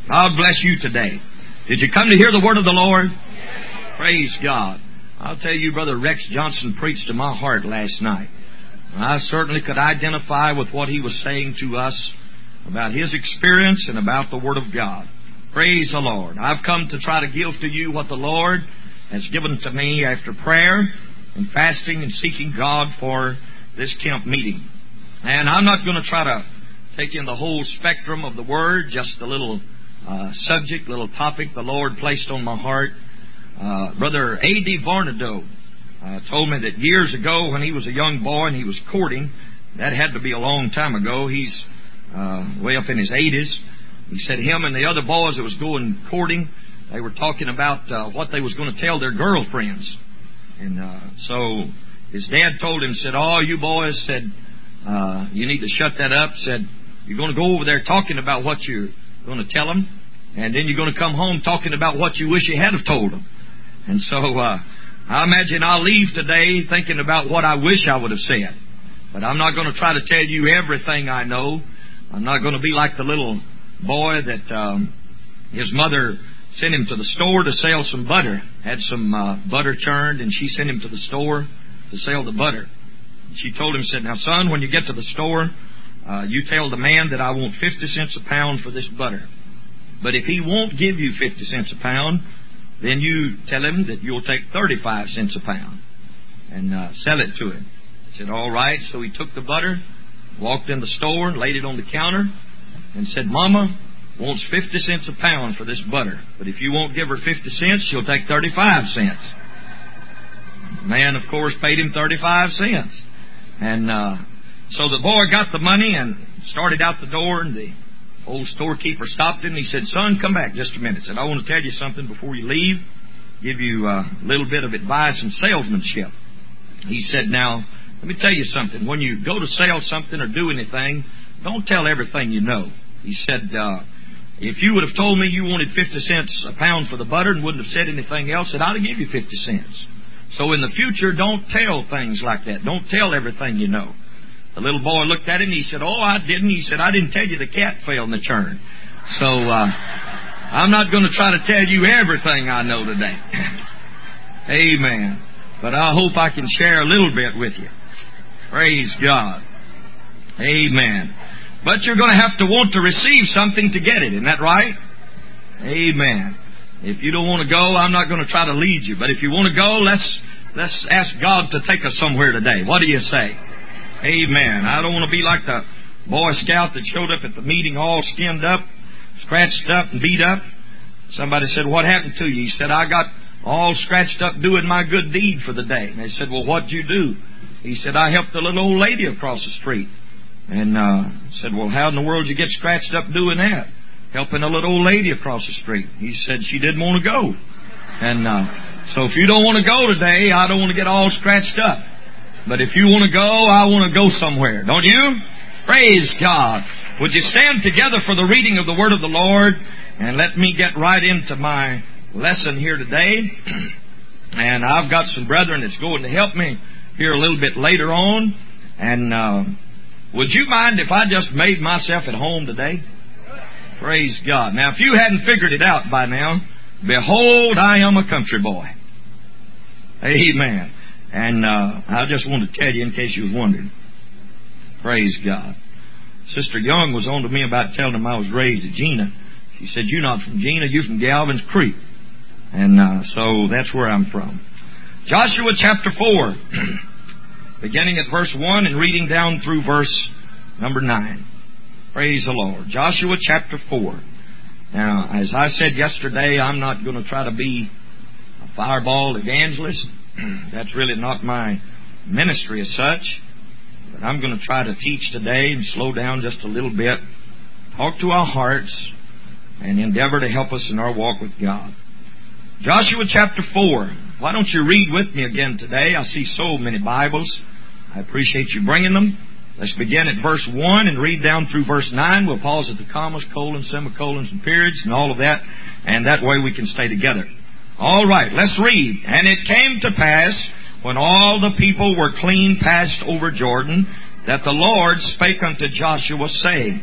God bless you today. Did you come to hear the word of the Lord? Praise God. I'll tell you, Brother Rex Johnson preached to my heart last night. I certainly could identify with what he was saying to us about his experience and about the Word of God. Praise the Lord. I've come to try to give to you what the Lord has given to me after prayer and fasting and seeking God for this camp meeting. And I'm not going to try to take in the whole spectrum of the Word, just a little subject, little topic the Lord placed on my heart. Brother A.D. Varnado told me that years ago when he was a young boy and he was courting, that had to be a long time ago. He's way up in his 80s. He said him and the other boys that was going courting, they were talking about what they was going to tell their girlfriends. And so his dad told him, said, "Oh, you boys," said, "you need to shut that up." Said, "You're going to go over there talking about what you're going to tell them, and then you're going to come home talking about what you wish you had have told them." And so I imagine I'll leave today thinking about what I wish I would have said. But I'm not going to try to tell you everything I know. I'm not going to be like the little boy that his mother sent him to the store to sell some butter. Had some butter churned, and she sent him to the store to sell the butter. She told him, said, "Now, son, when you get to the store, you tell the man that I want 50 cents a pound for this butter. But if he won't give you 50 cents a pound, then you tell him that you'll take 35 cents a pound and sell it to him." He said, "All right." So he took the butter, walked in the store, and laid it on the counter, and said, "Mama wants 50 cents a pound for this butter. But if you won't give her 50 cents, she'll take 35 cents. The man, of course, paid him 35 cents. And so the boy got the money and started out the door, and the old storekeeper stopped him and he said, "Son, come back just a minute." Said, "I want to tell you something before you leave, give you a little bit of advice and salesmanship." He said, "Now, let me tell you something. When you go to sell something or do anything, don't tell everything you know." He said, "If you would have told me you wanted 50 cents a pound for the butter and wouldn't have said anything else, then I'd have given you 50 cents. So in the future, don't tell things like that. Don't tell everything you know." The little boy looked at him and he said, "Oh, I didn't." He said, "I didn't tell you the cat fell in the churn." So I'm not going to try to tell you everything I know today. Amen. But I hope I can share a little bit with you. Praise God. Amen. But you're going to have to want to receive something to get it. Isn't that right? Amen. If you don't want to go, I'm not going to try to lead you. But if you want to go, let's ask God to take us somewhere today. What do you say? Amen. I don't want to be like the Boy Scout that showed up at the meeting all skinned up, scratched up, and beat up. Somebody said, "What happened to you?" He said, "I got all scratched up doing my good deed for the day." And they said, "Well, what'd you do?" He said, "I helped a little old lady across the street." And said, "Well, how in the world did you get scratched up doing that?" "Helping a little old lady across the street." He said, "She didn't want to go." And so if you don't want to go today, I don't want to get all scratched up. But if you want to go, I want to go somewhere. Don't you? Praise God. Would you stand together for the reading of the Word of the Lord? And let me get right into my lesson here today. And I've got some brethren that's going to help me here a little bit later on. And would you mind if I just made myself at home today? Praise God. Now, if you hadn't figured it out by now, behold, I am a country boy. Amen. And I just wanted to tell you in case you was wondering. Praise God. Sister Young was on to me about telling him I was raised at Gina. She said, "You're not from Gina, you're from Galvin's Creek." And so that's where I'm from. Joshua chapter 4, beginning at verse 1 and reading down through verse number 9. Praise the Lord. Joshua chapter 4. Now, as I said yesterday, I'm not going to try to be a fireball evangelist. That's really not my ministry as such. But I'm going to try to teach today and slow down just a little bit, talk to our hearts, and endeavor to help us in our walk with God. Joshua chapter 4. Why don't you read with me again today? I see so many Bibles. I appreciate you bringing them. Let's begin at verse 1 and read down through verse 9. We'll pause at the commas, colons, semicolons, and periods, and all of that. And that way we can stay together. All right, let's read. "And it came to pass, when all the people were clean passed over Jordan, that the Lord spake unto Joshua, saying,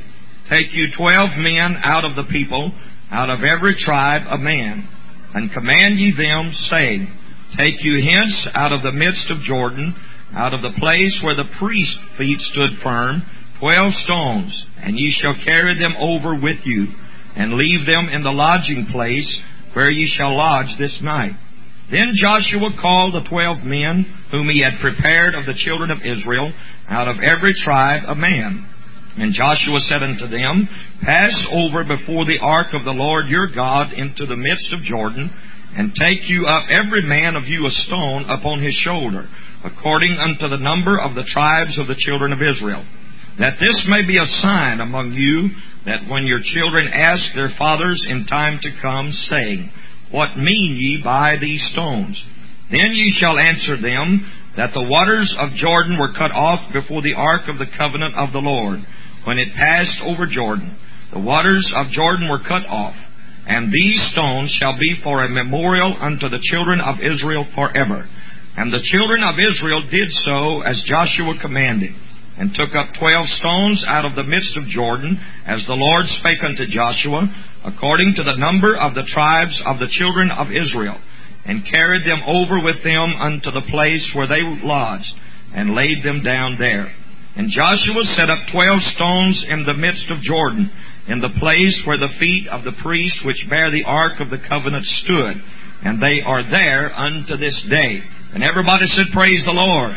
take you 12 men out of the people, out of every tribe a man, and command ye them, saying, Take you hence out of the midst of Jordan, out of the place where the priest's feet stood firm, 12 stones, and ye shall carry them over with you, and leave them in the lodging place where ye shall lodge this night. Then Joshua called the 12 men whom he had prepared of the children of Israel, out of every tribe a man. And Joshua said unto them, Pass over before the ark of the Lord your God into the midst of Jordan, and take you up every man of you a stone upon his shoulder, according unto the number of the tribes of the children of Israel, that this may be a sign among you, that when your children ask their fathers in time to come, saying, What mean ye by these stones? Then ye shall answer them, that the waters of Jordan were cut off before the ark of the covenant of the Lord, when it passed over Jordan. The waters of Jordan were cut off, and these stones shall be for a memorial unto the children of Israel forever. And the children of Israel did so as Joshua commanded, and took up 12 stones out of the midst of Jordan, as the Lord spake unto Joshua, according to the number of the tribes of the children of Israel, and carried them over with them unto the place where they lodged, and laid them down there. And Joshua set up 12 stones in the midst of Jordan, in the place where the feet of the priests which bear the ark of the covenant stood, and they are there unto this day. And everybody said, Praise the Lord.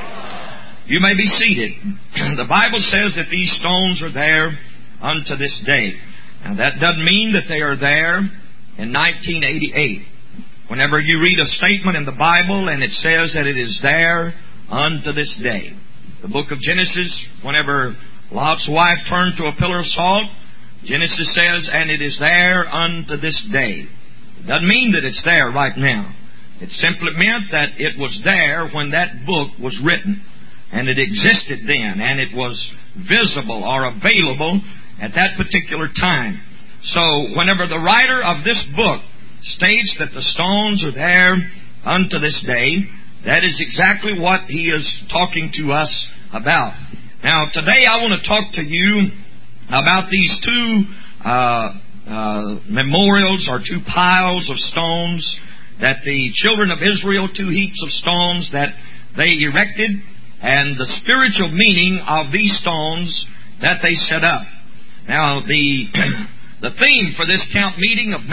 You may be seated. The Bible says that these stones are there unto this day. Now that doesn't mean that they are there in 1988. Whenever you read a statement in the Bible and it says that it is there unto this day. The book of Genesis, whenever Lot's wife turned to a pillar of salt, Genesis says, and it is there unto this day. It doesn't mean that it's there right now. It simply meant that it was there when that book was written. And it existed then, and it was visible or available at that particular time. So, whenever the writer of this book states that the stones are there unto this day, that is exactly what he is talking to us about. Now, today I want to talk to you about these two memorials or two piles of stones that the children of Israel, two heaps of stones that they erected, and the spiritual meaning of these stones that they set up. Now, the theme for this camp meeting of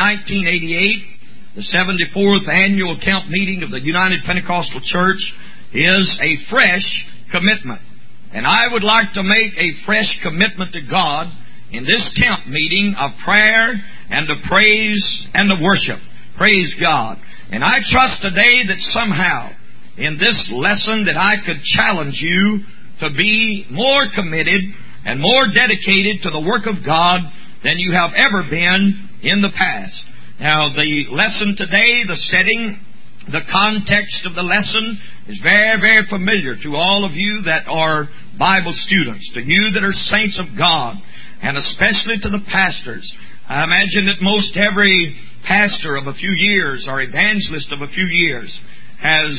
1988, the 74th annual camp meeting of the United Pentecostal Church, is a fresh commitment. And I would like to make a fresh commitment to God in this camp meeting of prayer and of praise and of worship. Praise God. And I trust today that somehow in this lesson that I could challenge you to be more committed and more dedicated to the work of God than you have ever been in the past. Now, the lesson today, the setting, the context of the lesson is very, very familiar to all of you that are Bible students, to you that are saints of God, and especially to the pastors. I imagine that most every pastor of a few years or evangelist of a few years has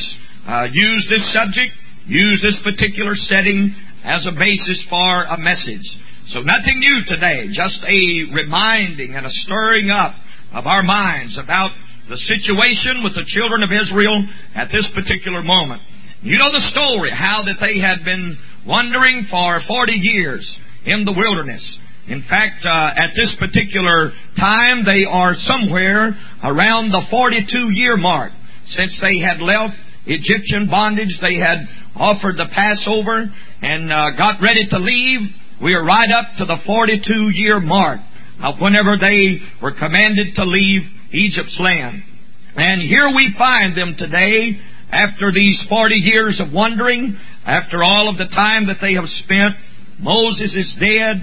use this subject, use this particular setting as a basis for a message. So nothing new today, just a reminding and a stirring up of our minds about the situation with the children of Israel at this particular moment. You know the story, how that they had been wandering for 40 years in the wilderness. In fact, at this particular time, they are somewhere around the 42-year mark since they had left Egyptian bondage. They had offered the Passover and got ready to leave. We are right up to the 42-year mark of whenever they were commanded to leave Egypt's land. And here we find them today, after these 40 years of wandering, after all of the time that they have spent. Moses is dead.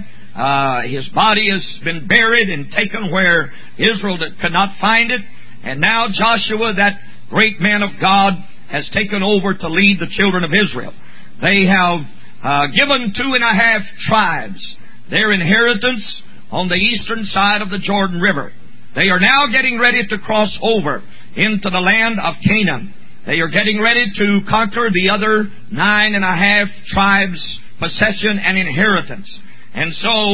His body has been buried and taken where Israel could not find it. And now Joshua, that great man of God, has taken over to lead the children of Israel. They have given 2.5 tribes their inheritance on the eastern side of the Jordan River. They are now getting ready to cross over into the land of Canaan. They are getting ready to conquer the other 9.5 tribes' possession and inheritance. And so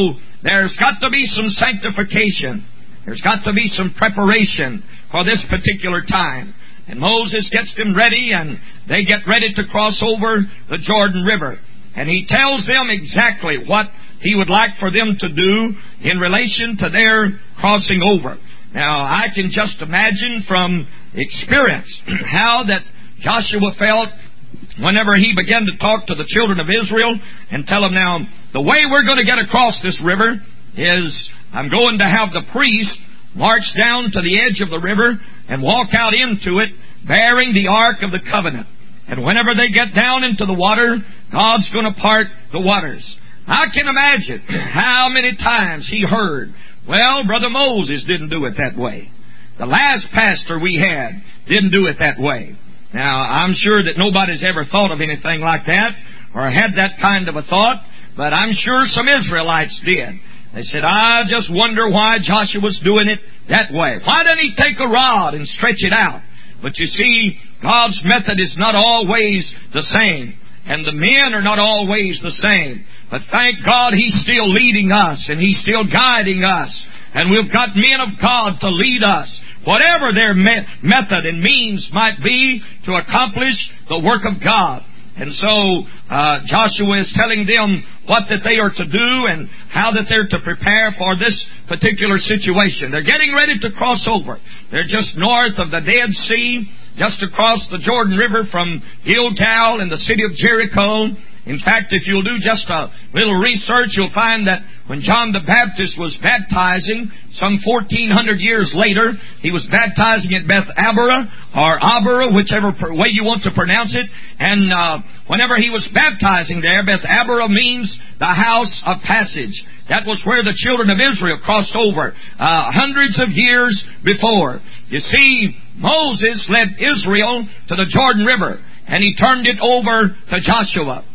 there's got to be some sanctification. There's got to be some preparation for this particular time. And Moses gets them ready, and they get ready to cross over the Jordan River. And he tells them exactly what he would like for them to do in relation to their crossing over. Now, I can just imagine from experience how that Joshua felt whenever he began to talk to the children of Israel and tell them, now, the way we're going to get across this river is I'm going to have the priest march down to the edge of the river and walk out into it bearing the Ark of the Covenant. And whenever they get down into the water, God's going to part the waters. I can imagine how many times he heard, well, Brother Moses didn't do it that way. The last pastor we had didn't do it that way. Now, I'm sure that nobody's ever thought of anything like that or had that kind of a thought, but I'm sure some Israelites did. They said, I just wonder why Joshua's doing it that way. Why doesn't he take a rod and stretch it out? But you see, God's method is not always the same, and the men are not always the same. But thank God He's still leading us, and He's still guiding us. And we've got men of God to lead us, whatever their method and means might be, to accomplish the work of God. And so Joshua is telling them what that they are to do and how that they're to prepare for this particular situation. They're getting ready to cross over. They're just north of the Dead Sea, just across the Jordan River from Gilgal in the city of Jericho. In fact, if you'll do just a little research, you'll find that when John the Baptist was baptizing, some 1,400 years later, he was baptizing at Beth Abara, or Abara, whichever way you want to pronounce it. And whenever he was baptizing there, Beth Abara means the house of passage. That was where the children of Israel crossed over hundreds of years before. You see, Moses led Israel to the Jordan River, and he turned it over to Joshua.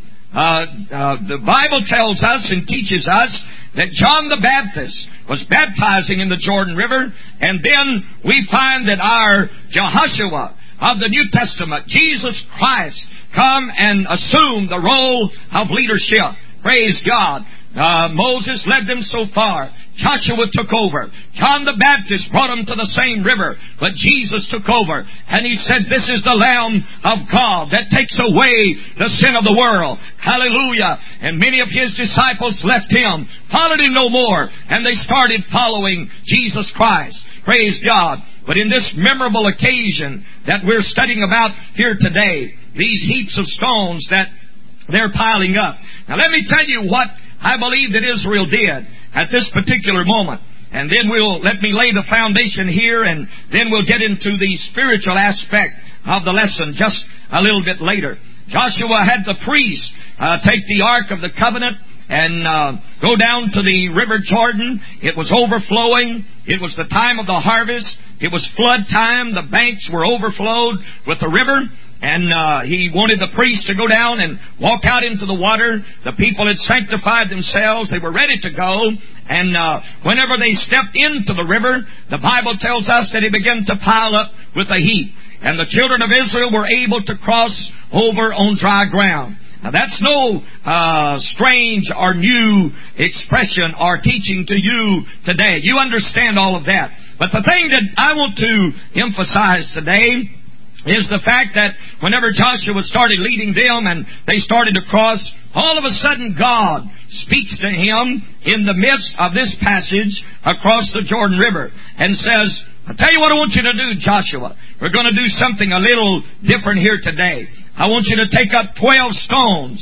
The Bible tells us and teaches us that John the Baptist was baptizing in the Jordan River, and then we find that our Jehoshua of the New Testament, Jesus Christ, come and assume the role of leadership. Praise God. Moses led them so far. Joshua took over. John the Baptist brought them to the same river, but Jesus took over. And he said, this is the Lamb of God that takes away the sin of the world. Hallelujah. And many of his disciples left him, followed him no more, and they started following Jesus Christ. Praise God. But in this memorable occasion that we're studying about here today, these heaps of stones that they're piling up. Now let me tell you what I believe that Israel did at this particular moment. And then let me lay the foundation here, and then we'll get into the spiritual aspect of the lesson just a little bit later. Joshua had the priest take the Ark of the Covenant and go down to the River Jordan. It was overflowing. It was the time of the harvest. It was flood time. The banks were overflowed with the river. And he wanted the priest to go down and walk out into the water. The people had sanctified themselves. They were ready to go. And whenever they stepped into the river, the Bible tells us that it began to pile up with a heap. And the children of Israel were able to cross over on dry ground. Now that's no strange or new expression or teaching to you today. You understand all of that. But the thing that I want to emphasize today is the fact that whenever Joshua started leading them and they started to cross, all of a sudden God speaks to him in the midst of this passage across the Jordan River and says, I'll tell you what I want you to do, Joshua. We're going to do something a little different here today. I want you to take up 12 stones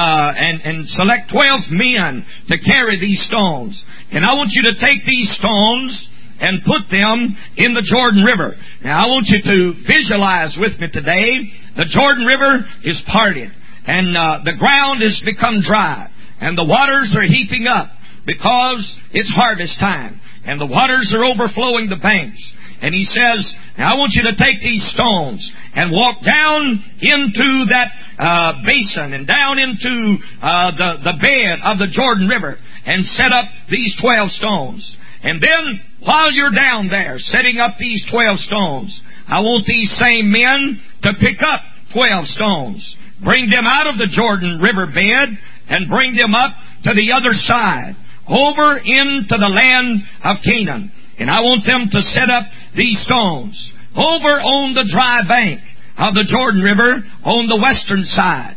and select 12 men to carry these stones. And I want you to take these stones and put them in the Jordan River. Now, I want you to visualize with me today. The Jordan River is parted, and the ground has become dry, and the waters are heaping up because it's harvest time, and the waters are overflowing the banks. And he says, now I want you to take these stones and walk down into that basin and down into the bed of the Jordan River and set up these 12 stones. And then, while you're down there setting up these 12 stones, I want these same men to pick up 12 stones, bring them out of the Jordan River bed, and bring them up to the other side. over into the land of Canaan. And I want them to set up these stones over on the dry bank of the Jordan River on the western side,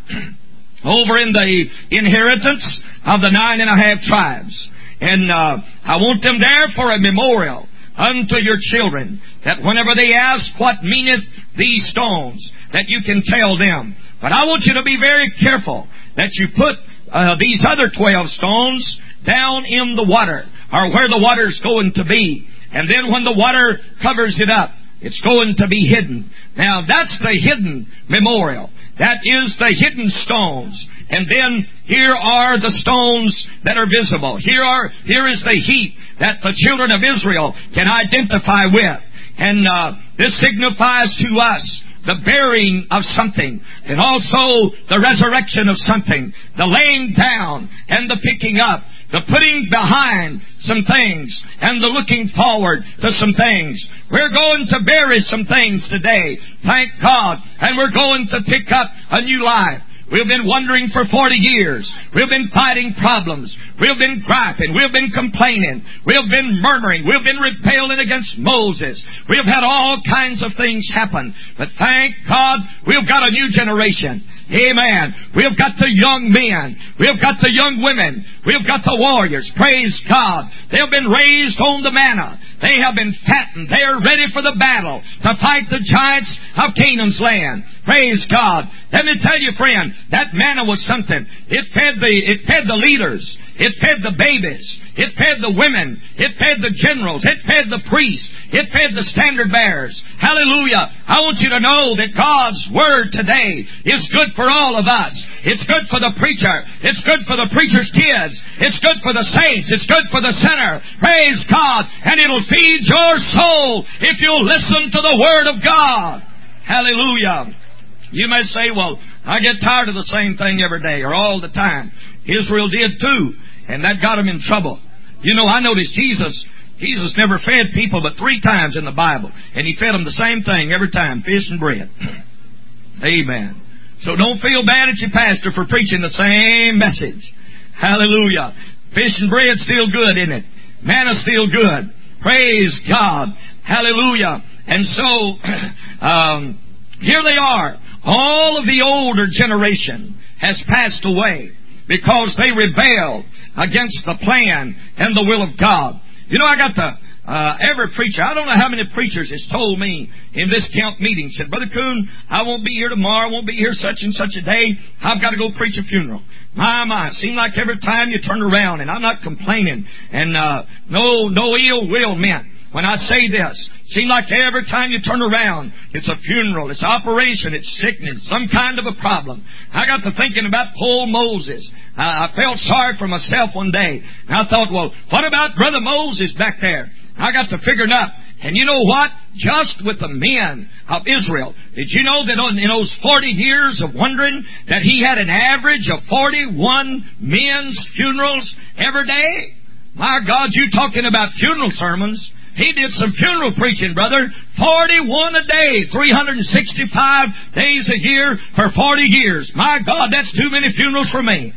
over in the inheritance of the 9.5 tribes. And I want them there for a memorial unto your children, that whenever they ask what meaneth these stones, that you can tell them. But I want you to be very careful that you put these other 12 stones down in the water, or where the water's going to be. And then when the water covers it up, it's going to be hidden. Now that's the hidden memorial. That is the hidden stones. And then here are the stones that are visible. Here is the heap that the children of Israel can identify with. And this signifies to us the burying of something, and also the resurrection of something, the laying down and the picking up, the putting behind some things and the looking forward to some things. We're going to bury some things today, thank God, and we're going to pick up a new life. We've been wandering for 40 years. We've been fighting problems. We've been griping. We've been complaining. We've been murmuring. We've been rebelling against Moses. We've had all kinds of things happen. But thank God, we've got a new generation. Amen. We've got the young men. We've got the young women. We've got the warriors. Praise God. They've been raised on the manna. They have been fattened. They are ready for the battle to fight the giants of Canaan's land. Praise God. Let me tell you, friend, that manna was something. It fed the leaders. It fed the babies. It fed the women. It fed the generals. It fed the priests. It fed the standard bearers. Hallelujah. I want you to know that God's Word today is good for all of us. It's good for the preacher. It's good for the preacher's kids. It's good for the saints. It's good for the sinner. Praise God. And it'll feed your soul if you'll listen to the Word of God. Hallelujah. You may say, well, I get tired of the same thing every day or all the time. Israel did too, and that got them in trouble. You know, I noticed Jesus never fed people but 3 times in the Bible, and He fed them the same thing every time, fish and bread. Amen. So don't feel bad at your pastor for preaching the same message. Hallelujah. Fish and bread's still good, isn't it? Manna's still good. Praise God. Hallelujah. And so, here they are. All of the older generation has passed away because they rebelled against the plan and the will of God. You know, I got every preacher, I don't know how many preachers has told me in this camp meeting, said, Brother Coon, I won't be here tomorrow, I won't be here such and such a day, I've got to go preach a funeral. My, it seems like every time you turn around, and I'm not complaining, and no ill will meant when I say this. Seems like every time you turn around, it's a funeral, it's operation, it's sickness, some kind of a problem. I got to thinking about poor Moses. I felt sorry for myself one day. And I thought, well, what about Brother Moses back there? I got to figure it out. And you know what? Just with the men of Israel, did you know that in those 40 years of wandering, that he had an average of 41 men's funerals every day? My God, you talking about funeral sermons. He did some funeral preaching, brother. 41 a day, 365 days a year for 40 years. My God, that's too many funerals for me.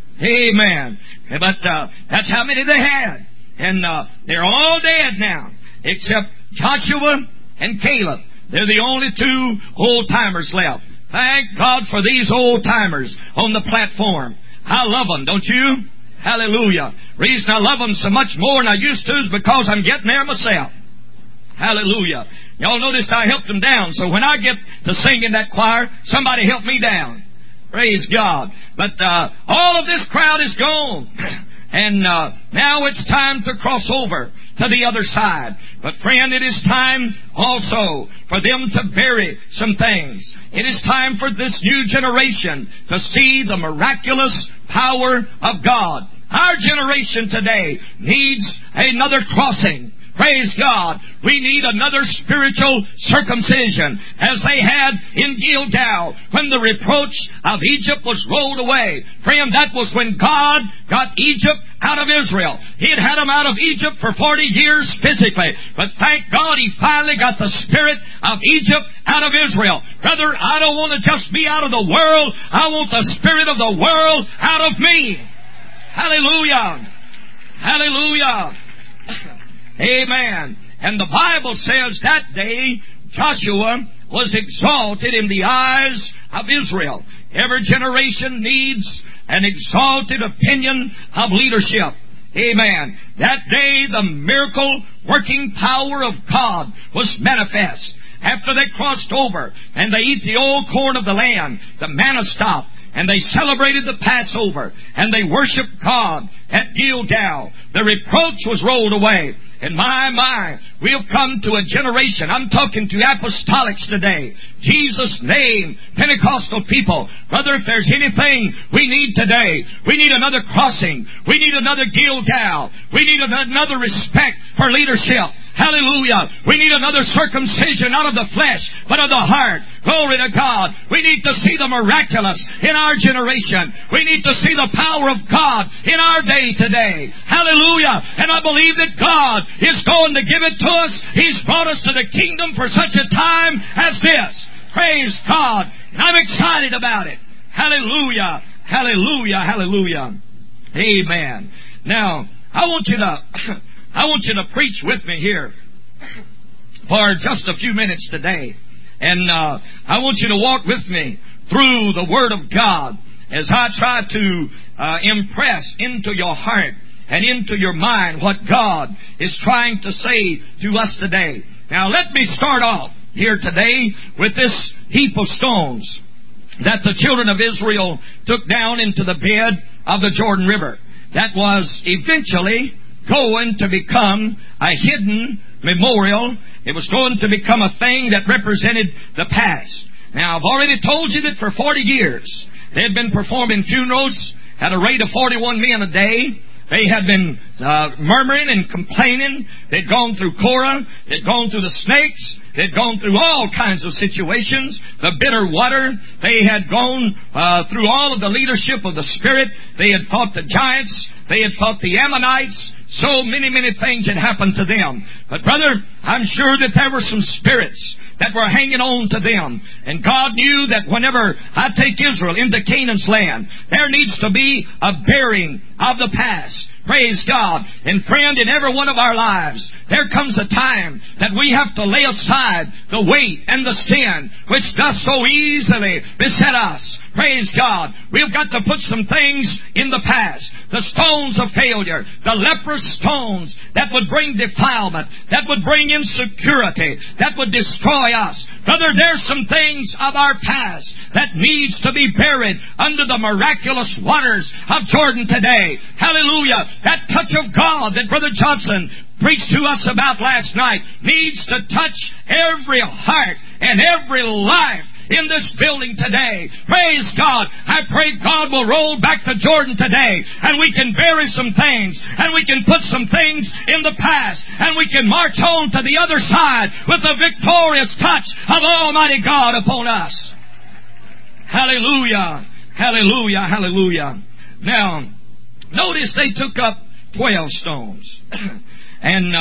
Amen. But that's how many they had. And they're all dead now, except Joshua and Caleb. They're the only 2 old-timers left. Thank God for these old-timers on the platform. I love them, don't you? Hallelujah. Reason I love them so much more than I used to is because I'm getting there myself. Hallelujah. Y'all noticed I helped them down, so when I get to sing in that choir, somebody help me down. Praise God. But all of this crowd is gone. And now it's time to cross over to the other side. But friend, it is time also for them to bury some things. It is time for this new generation to see the miraculous power of God. Our generation today needs another crossing. Praise God. We need another spiritual circumcision as they had in Gilgal when the reproach of Egypt was rolled away. Friend, that was when God got Egypt out of Israel. He had them out of Egypt for 40 years physically. But thank God He finally got the spirit of Egypt out of Israel. Brother, I don't want to just be out of the world. I want the spirit of the world out of me. Hallelujah. Hallelujah. Amen. And the Bible says that day Joshua was exalted in the eyes of Israel. Every generation needs an exalted opinion of leadership. Amen. That day the miracle working power of God was manifest. After they crossed over and they eat the old corn of the land, the manna stopped, and they celebrated the Passover, and they worshiped God at Gilgal. The reproach was rolled away. And my, we have come to a generation. I'm talking to apostolics today. Jesus' name, Pentecostal people. Brother, if there's anything we need today, we need another crossing. We need another Gilgal. We need another respect for leadership. Hallelujah. We need another circumcision, not of the flesh, but of the heart. Glory to God. We need to see the miraculous in our generation. We need to see the power of God in our day today. Hallelujah. And I believe that God is going to give it to us. He's brought us to the kingdom for such a time as this. Praise God. And I'm excited about it. Hallelujah. Hallelujah. Hallelujah. Amen. Now, I want you to preach with me here for just a few minutes today. And I want you to walk with me through the Word of God as I try to impress into your heart and into your mind what God is trying to say to us today. Now let me start off here today with this heap of stones that the children of Israel took down into the bed of the Jordan River. That was eventually going to become a hidden memorial. It was going to become a thing that represented the past. Now, I've already told you that for 40 years, they had been performing funerals at a rate of 41 men a day. They had been murmuring and complaining. They'd gone through Korah. They'd gone through the snakes. They'd gone through all kinds of situations. The bitter water. They had gone through all of the leadership of the Spirit. They had fought the giants. They had fought the Ammonites. So many things had happened to them. But brother, I'm sure that there were some spirits that were hanging on to them. And God knew that whenever I take Israel into Canaan's land, there needs to be a bearing of the past. Praise God. And friend, in every one of our lives, there comes a time that we have to lay aside the weight and the sin which does so easily beset us. Praise God. We've got to put some things in the past. The stones of failure, the leprous stones that would bring defilement, that would bring insecurity, that would destroy us. Brother, there's some things of our past that needs to be buried under the miraculous waters of Jordan today. Hallelujah. That touch of God that Brother Johnson preached to us about last night needs to touch every heart and every life in this building today. Praise God. I pray God will roll back to Jordan today and we can bury some things and we can put some things in the past and we can march on to the other side with the victorious touch of Almighty God upon us. Hallelujah. Hallelujah. Hallelujah. Now, notice they took up 12 stones. And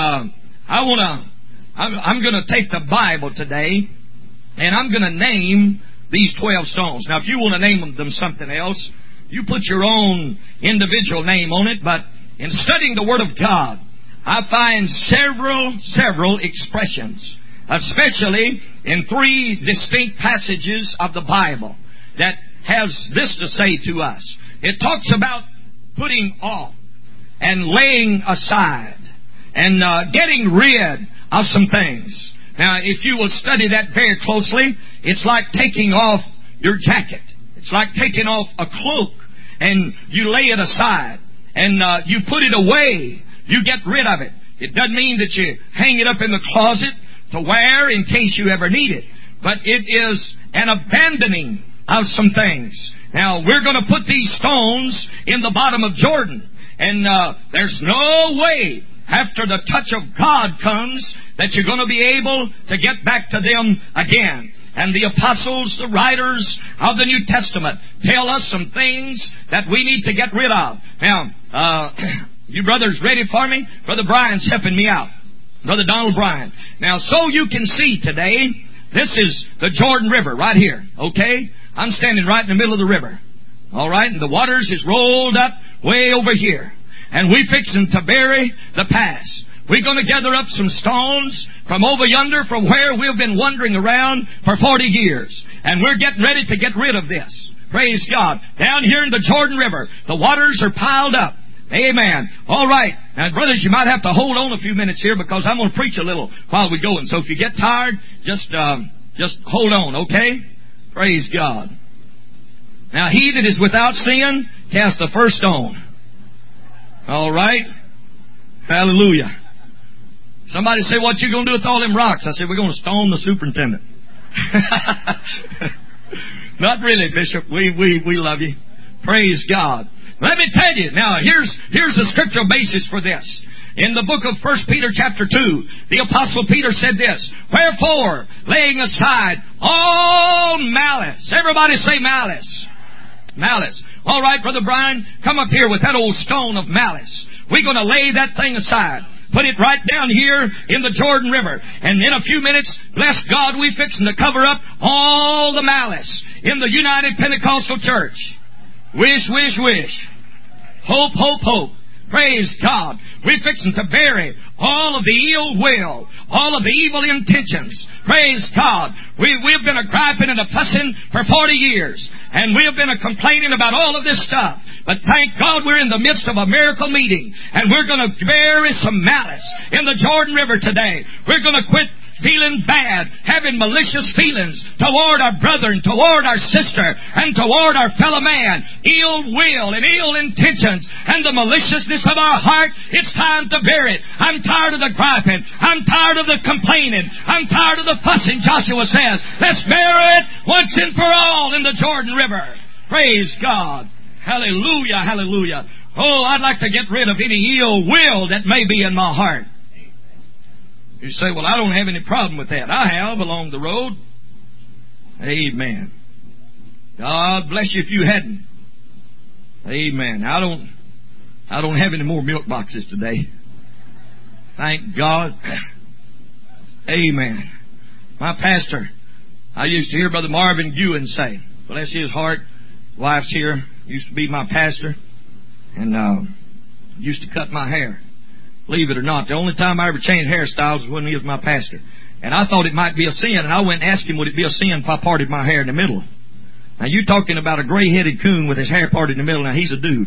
I'm going to take the Bible today, and I'm going to name these 12 stones. Now, if you want to name them something else, you put your own individual name on it. But in studying the Word of God, I find several expressions, especially in 3 distinct passages of the Bible, that has this to say to us. It talks about putting off and laying aside and getting rid of some things. Now, if you will study that very closely, it's like taking off your jacket. It's like taking off a cloak, and you lay it aside, and you put it away. You get rid of it. It doesn't mean that you hang it up in the closet to wear in case you ever need it, but it is an abandoning of some things. Now, we're going to put these stones in the bottom of Jordan, and there's no way after the touch of God comes that you're going to be able to get back to them again. And the apostles, the writers of the New Testament, tell us some things that we need to get rid of. Now, you brothers ready for me? Brother Brian's helping me out. Brother Donald Bryan. Now, so you can see today, this is the Jordan River right here. Okay? I'm standing right in the middle of the river. All right? And the waters is rolled up way over here. and we fixing to bury the past. We're going to gather up some stones from over yonder from where we've been wandering around for 40 years. And we're getting ready to get rid of this. Praise God. Down here in the Jordan River, the waters are piled up. Amen. All right. Now, brothers, you might have to hold on a few minutes here because I'm going to preach a little while we go. And so if you get tired, just hold on, okay? Praise God. Now, he that is without sin, cast the first stone. All right. Hallelujah. Somebody say, what you going to do with all them rocks? I said, we're going to stone the superintendent. Not really, Bishop. We love you. Praise God. Let me tell you. Now, here's the scriptural basis for this. In the book of 1 Peter chapter 2, the Apostle Peter said this, wherefore, laying aside all malice. Everybody say malice. Malice. All right, Brother Brian, come up here with that old stone of malice. We're going to lay that thing aside. Put it right down here in the Jordan River. And in a few minutes, bless God, we fixing to cover up all the malice in the United Pentecostal Church. Wish, wish, wish. Hope, hope, hope. Praise God. We're fixing to bury all of the ill will, all of the evil intentions. Praise God. We've been a-griping and a-fussing for 40 years. And we have been a-complaining about all of this stuff. But thank God we're in the midst of a miracle meeting. And we're going to bury some malice in the Jordan River today. We're going to quit feeling bad, having malicious feelings toward our brother and toward our sister and toward our fellow man. Ill will and ill intentions and the maliciousness of our heart. It's time to bury it. I'm tired of the griping. I'm tired of the complaining. I'm tired of the fussing, Joshua says. Let's bury it once and for all in the Jordan River. Praise God. Hallelujah, hallelujah. Oh, I'd like to get rid of any ill will that may be in my heart. You say, well, I don't have any problem with that. I have along the road. Amen. God bless you if you hadn't. Amen. I don't have any more milk boxes today. Thank God. Amen. My pastor, I used to hear Brother Marvin Ewan say, bless his heart, wife's here, used to be my pastor, and used to cut my hair. Believe it or not, the only time I ever changed hairstyles was when he was my pastor. And I thought it might be a sin, and I went and asked him, would it be a sin if I parted my hair in the middle? Now, you're talking about a gray-headed coon with his hair parted in the middle. Now, he's a dude.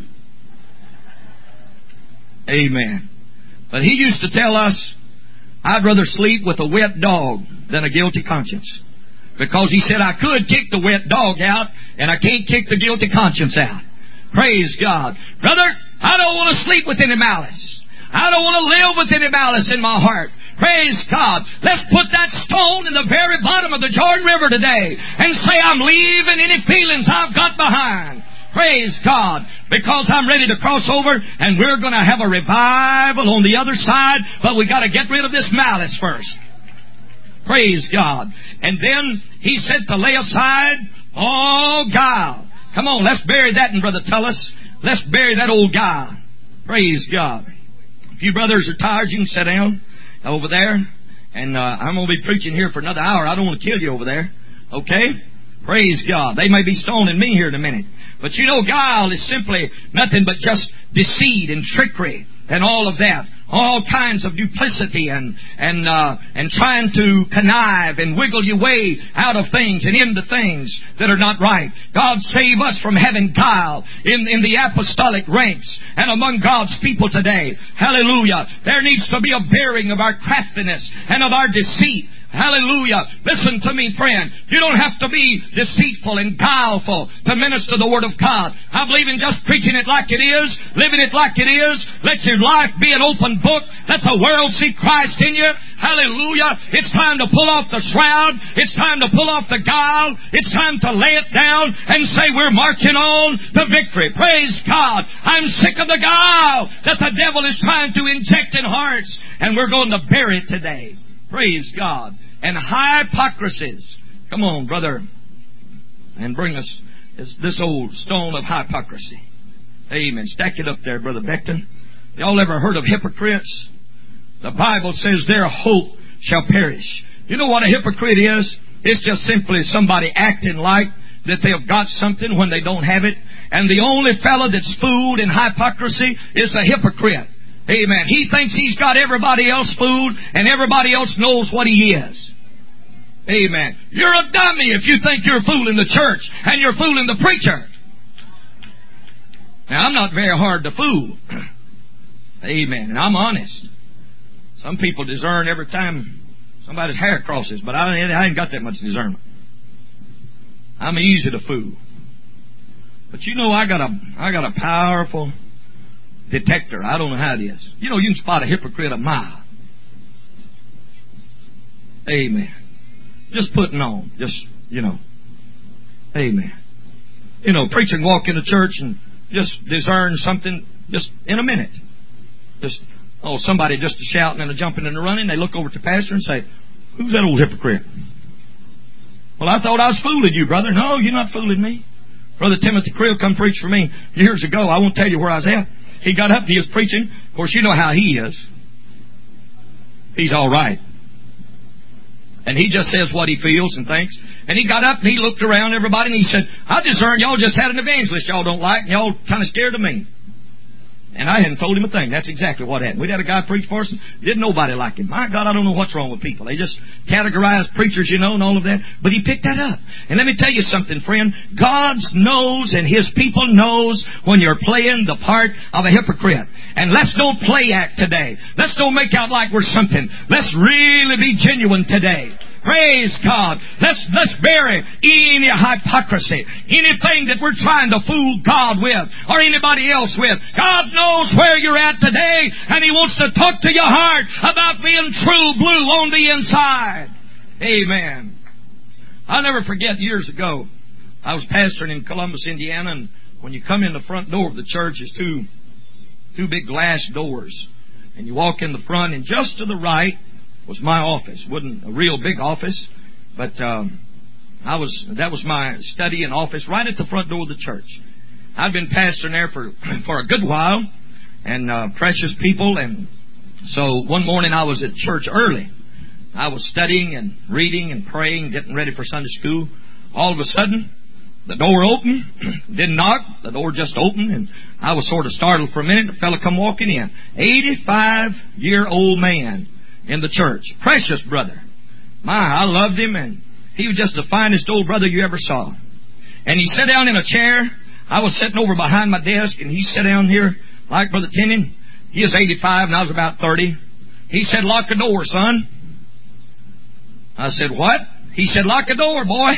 Amen. But he used to tell us, I'd rather sleep with a wet dog than a guilty conscience. Because he said, I could kick the wet dog out, and I can't kick the guilty conscience out. Praise God. Brother, I don't want to sleep with any malice. I don't want to live with any malice in my heart. Praise God. Let's put that stone in the very bottom of the Jordan River today and say, I'm leaving any feelings I've got behind. Praise God. Because I'm ready to cross over and we're going to have a revival on the other side, but we got to get rid of this malice first. Praise God. And then he said to lay aside all guile. Come on, let's bury that in Brother Tullis. Let's bury that old guile. Praise God. If you brothers are tired, you can sit down over there. And I'm going to be preaching here for another hour. I don't want to kill you over there. Okay? Praise God. They may be stoning me here in a minute. But you know, guile is simply nothing but just deceit and trickery and all of that. All kinds of duplicity and trying to connive and wiggle your way out of things and into things that are not right. God save us from having guile in the apostolic ranks and among God's people today. Hallelujah. There needs to be a bearing of our craftiness and of our deceit. Hallelujah. Listen to me, friend. You don't have to be deceitful and guileful to minister the Word of God. I believe in just preaching it like it is, living it like it is. Let your life be an open book. Let the world see Christ in you. Hallelujah. It's time to pull off the shroud. It's time to pull off the guile. It's time to lay it down and say we're marching on to victory. Praise God. I'm sick of the guile that the devil is trying to inject in hearts, and we're going to bury it today. Praise God. And hypocrisies. Come on, brother. And bring us this old stone of hypocrisy. Amen. Stack it up there, Brother Beckton. Y'all ever heard of hypocrites? The Bible says their hope shall perish. You know what a hypocrite is? It's just simply somebody acting like that they have got something when they don't have it. And the only fellow that's fooled in hypocrisy is a hypocrite. Amen. He thinks he's got everybody else fooled and everybody else knows what he is. Amen. You're a dummy if you think you're fooling the church and you're fooling the preacher. Now, I'm not very hard to fool. Amen. And I'm honest. Some people discern every time somebody's hair crosses, but I ain't got that much discernment. I'm easy to fool. But you know, I got a powerful detector. I don't know how it is. You know, you can spot a hypocrite a mile. Amen. Just putting on. Just, you know. Amen. You know, preacher can walk into church and just discern something just in a minute. Just, somebody just shouting and a jumping and a running. They look over to the pastor and say, "Who's that old hypocrite?" "Well, I thought I was fooling you, brother." "No, you're not fooling me. Brother Timothy Creel come preach for me years ago. I won't tell you where I was at. He got up and he was preaching. Of course, you know how he is. He's all right. And he just says what he feels and thinks. And he got up and he looked around everybody and he said, "I discern y'all just had an evangelist y'all don't like and y'all kind of scared of me." And I hadn't told him a thing. That's exactly what happened. We'd had a guy preach for us and didn't nobody like him. My God, I don't know what's wrong with people. They just categorize preachers, you know, and all of that. But he picked that up. And let me tell you something, friend. God knows and His people knows when you're playing the part of a hypocrite. And let's don't play act today. Let's don't make out like we're something. Let's really be genuine today. Praise God. Let's bury any hypocrisy, anything that we're trying to fool God with or anybody else with. God knows where you're at today, and He wants to talk to your heart about being true blue on the inside. Amen. I'll never forget years ago, I was pastoring in Columbus, Indiana, and when you come in the front door of the church, there's two big glass doors. And you walk in the front, and just to the right was my office. Wasn't a real big office, but that was my study and office right at the front door of the church. I'd been pastoring there for a good while, and precious people. And so one morning I was at church early. I was studying and reading and praying, getting ready for Sunday school. All of a sudden, the door opened. Didn't knock. The door just opened, and I was sort of startled for a minute. A fellow come walking in. 85-year-old man in the church. Precious brother. I loved him, and he was just the finest old brother you ever saw. And he sat down in a chair. I was sitting over behind my desk, and he sat down here like Brother Tinian. He was 85, and I was about 30. He said, "Lock the door, son." I said, "What?" He said, "Lock the door, boy."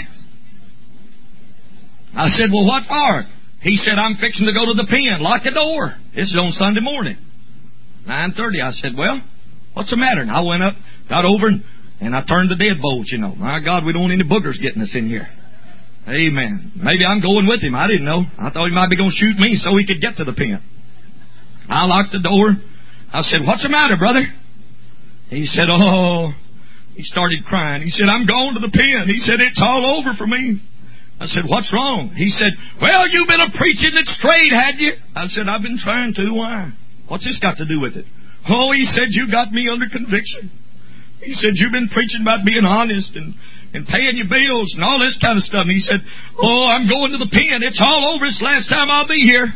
I said, "Well, what for?" He said, "I'm fixing to go to the pen. Lock the door. This is on Sunday morning." 9:30. I said, "Well, what's the matter?" And I went up, got over, and I turned the deadbolts, you know. My God, we don't want any boogers getting us in here. Amen. Maybe I'm going with him. I didn't know. I thought he might be going to shoot me so he could get to the pen. I locked the door. I said, "What's the matter, brother?" He said, he started crying. He said, "I'm going to the pen." He said, "It's all over for me." I said, "What's wrong?" He said, "Well, you've been a preaching it straight, had you?" I said, "I've been trying to. Why? What's this got to do with it?" "Oh," he said, "you got me under conviction." He said, "You've been preaching about being honest and paying your bills and all this kind of stuff." And he said, "Oh, I'm going to the pen. It's all over. It's the last time I'll be here."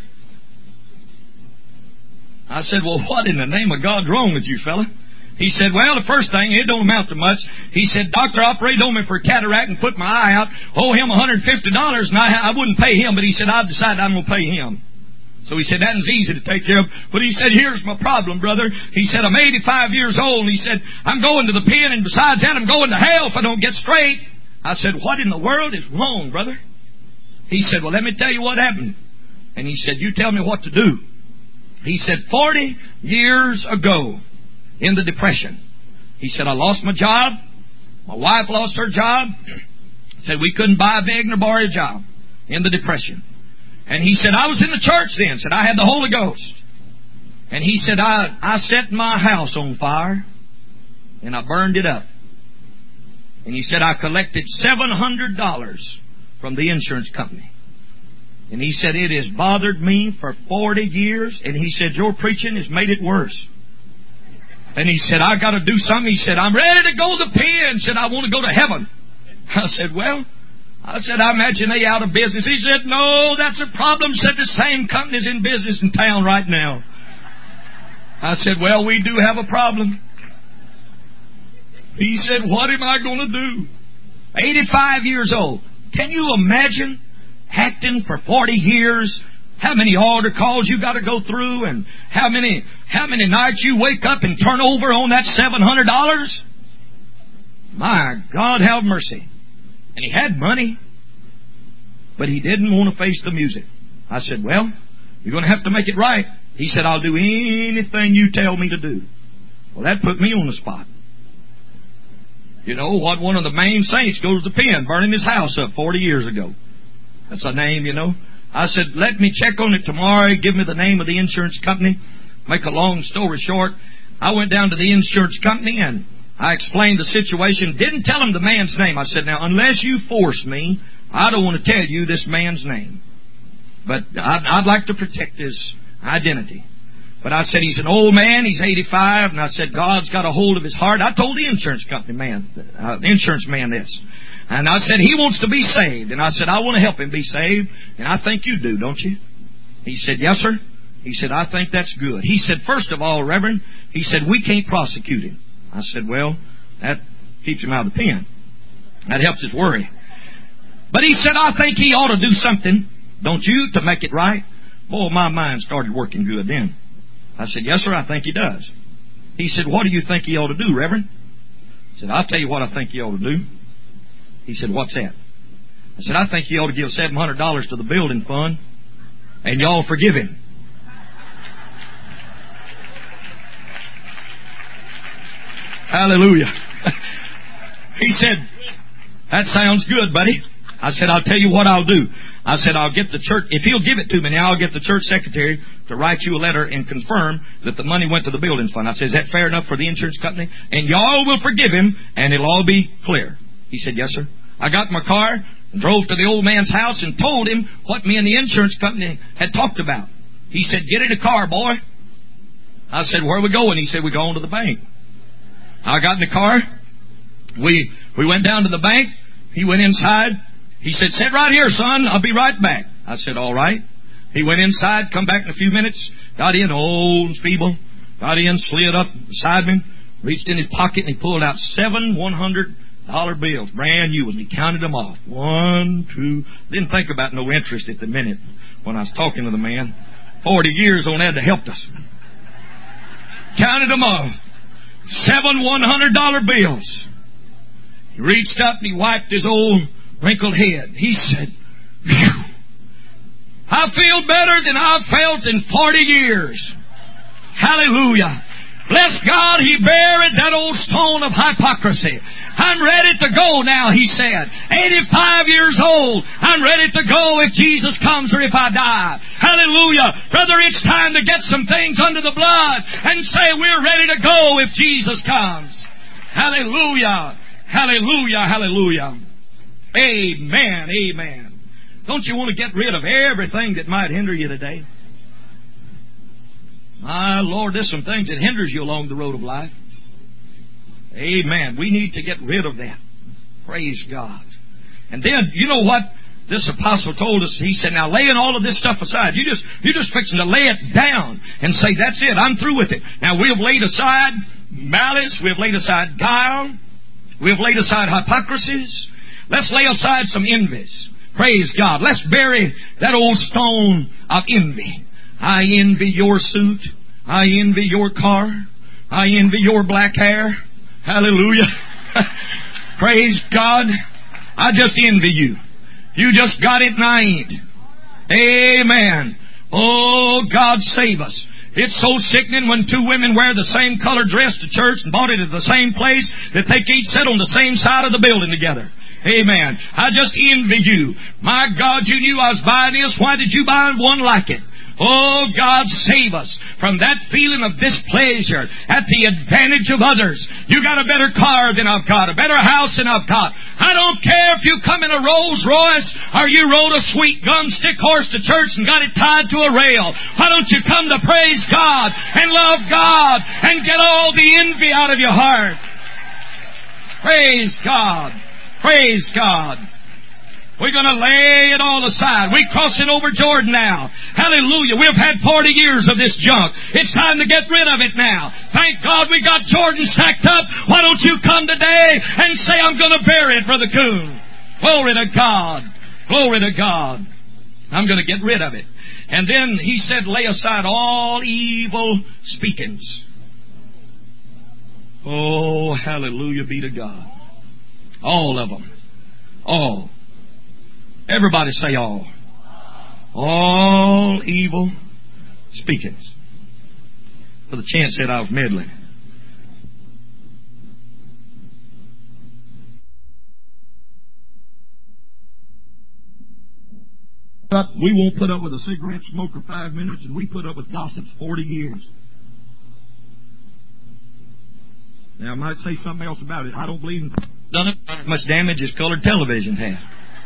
I said, "Well, what in the name of God's wrong with you, fella?" He said, "Well, the first thing, it don't amount to much." He said, "Doctor operated on me for cataract and put my eye out. Owe him $150, and I wouldn't pay him, but he said, I've decided I'm going to pay him." So he said, "That was easy to take care of." But he said, "Here's my problem, brother." He said, "I'm 85 years old." And he said, "I'm going to the pen, and besides that, I'm going to hell if I don't get straight." I said, "What in the world is wrong, brother?" He said, "Well, let me tell you what happened." And he said, "You tell me what to do." He said, 40 years ago, in the Depression, he said, "I lost my job. My wife lost her job." He said, "We couldn't buy a bag nor borrow a job in the Depression." And he said, "I was in the church then." Said, "I had the Holy Ghost." And he said, I set my house on fire and I burned it up." And he said, "I collected $700 from the insurance company." And he said, "It has bothered me for 40 years. And he said, your preaching has made it worse." And he said, "I got to do something." He said, "I'm ready to go to the pen." He said, "I want to go to heaven." I said, "Well, I said, I imagine they out of business. He said, no, that's a problem. Said the same company's in business in town right now. I said, well, we do have a problem. He said, what am I going to do? 85 years old. Can you imagine acting for 40 years? How many altar calls you got to go through, and how many nights you wake up and turn over on that $700? My God, have mercy. And he had money, but he didn't want to face the music. I said, well, you're going to have to make it right. He said, I'll do anything you tell me to do. Well, that put me on the spot. You know what? One of the main saints goes to pen, burning his house up 40 years ago. That's a name, you know. I said, let me check on it tomorrow. Give me the name of the insurance company. Make a long story short, I went down to the insurance company and I explained the situation. Didn't tell him the man's name. I said, now, unless you force me, I don't want to tell you this man's name. But I'd like to protect his identity. But I said, he's an old man, he's 85, and I said, God's got a hold of his heart. I told the insurance company man, the insurance man this. And I said, he wants to be saved. And I said, I want to help him be saved. And I think you do, don't you? He said, yes, sir. He said, I think that's good. He said, first of all, Reverend, he said, we can't prosecute him. I said, well, that keeps him out of the pen. That helps his worry. But he said, I think he ought to do something, don't you, to make it right? Boy, my mind started working good then. I said, yes, sir, I think he does. He said, what do you think he ought to do, Reverend? I said, I'll tell you what I think he ought to do. He said, what's that? I said, I think he ought to give $700 to the building fund, and y'all forgive him. Hallelujah. He said, that sounds good, buddy. I said, I'll tell you what I'll do. I said, I'll get the church, if he'll give it to me now, I'll get the church secretary to write you a letter and confirm that the money went to the building fund. I said, is that fair enough for the insurance company? And y'all will forgive him, and it'll all be clear. He said, yes, sir. I got in my car and drove to the old man's house and told him what me and the insurance company had talked about. He said, get in the car, boy. I said, where are we going? He said, we're going to the bank. I got in the car. We went down to the bank. He went inside. He said, sit right here, son. I'll be right back. I said, all right. He went inside, come back in a few minutes, got in, old and feeble, got in, slid up beside me, reached in his pocket, and he pulled out 7 $100 bills, brand new, and he counted them off. 1, 2. Didn't think about no interest at the minute when I was talking to the man. 40 years on that to help us. Counted them off. 7 $100 bills. He reached up and he wiped his old wrinkled head. He said, phew, I feel better than I've felt in 40 years. Hallelujah. Bless God, he buried that old stone of hypocrisy. I'm ready to go now, he said. 85 years old. I'm ready to go if Jesus comes or if I die. Hallelujah. Brother, it's time to get some things under the blood and say we're ready to go if Jesus comes. Hallelujah. Hallelujah. Hallelujah. Amen. Amen. Don't you want to get rid of everything that might hinder you today? My Lord, there's some things that hinders you along the road of life. Amen. We need to get rid of that. Praise God. And then, you know what this apostle told us? He said, now laying all of this stuff aside, you're just fixing to lay it down and say, that's it, I'm through with it. Now we've laid aside malice, we've laid aside guile, we've laid aside hypocrisies. Let's lay aside some envies. Praise God. Let's bury that old stone of envy. I envy your suit. I envy your car. I envy your black hair. Hallelujah. Praise God. I just envy you. You just got it and I ain't. Amen. Oh, God save us. It's so sickening when two women wear the same color dress to church and bought it at the same place that they can't sit on the same side of the building together. Amen. I just envy you. My God, you knew I was buying this. Why did you buy one like it? Oh, God save us from that feeling of displeasure at the advantage of others. You got a better car than I've got, a better house than I've got. I don't care if you come in a Rolls Royce or you rode a sweet gumstick horse to church and got it tied to a rail. Why don't you come to praise God and love God and get all the envy out of your heart? Praise God. Praise God. We're going to lay it all aside. We're crossing over Jordan now. Hallelujah. We've had 40 years of this junk. It's time to get rid of it now. Thank God we got Jordan stacked up. Why don't you come today and say, I'm going to bury it, Brother Coon. Glory to God. Glory to God. I'm going to get rid of it. And then he said, lay aside all evil speakings. Oh, hallelujah be to God. All of them. All. Everybody say all. All evil speakings. For the chance said I was meddling. We won't put up with a cigarette smoker 5 minutes, and we put up with gossips 40 years. Now, I might say something else about it. I don't believe in done it as much damage as colored televisions have.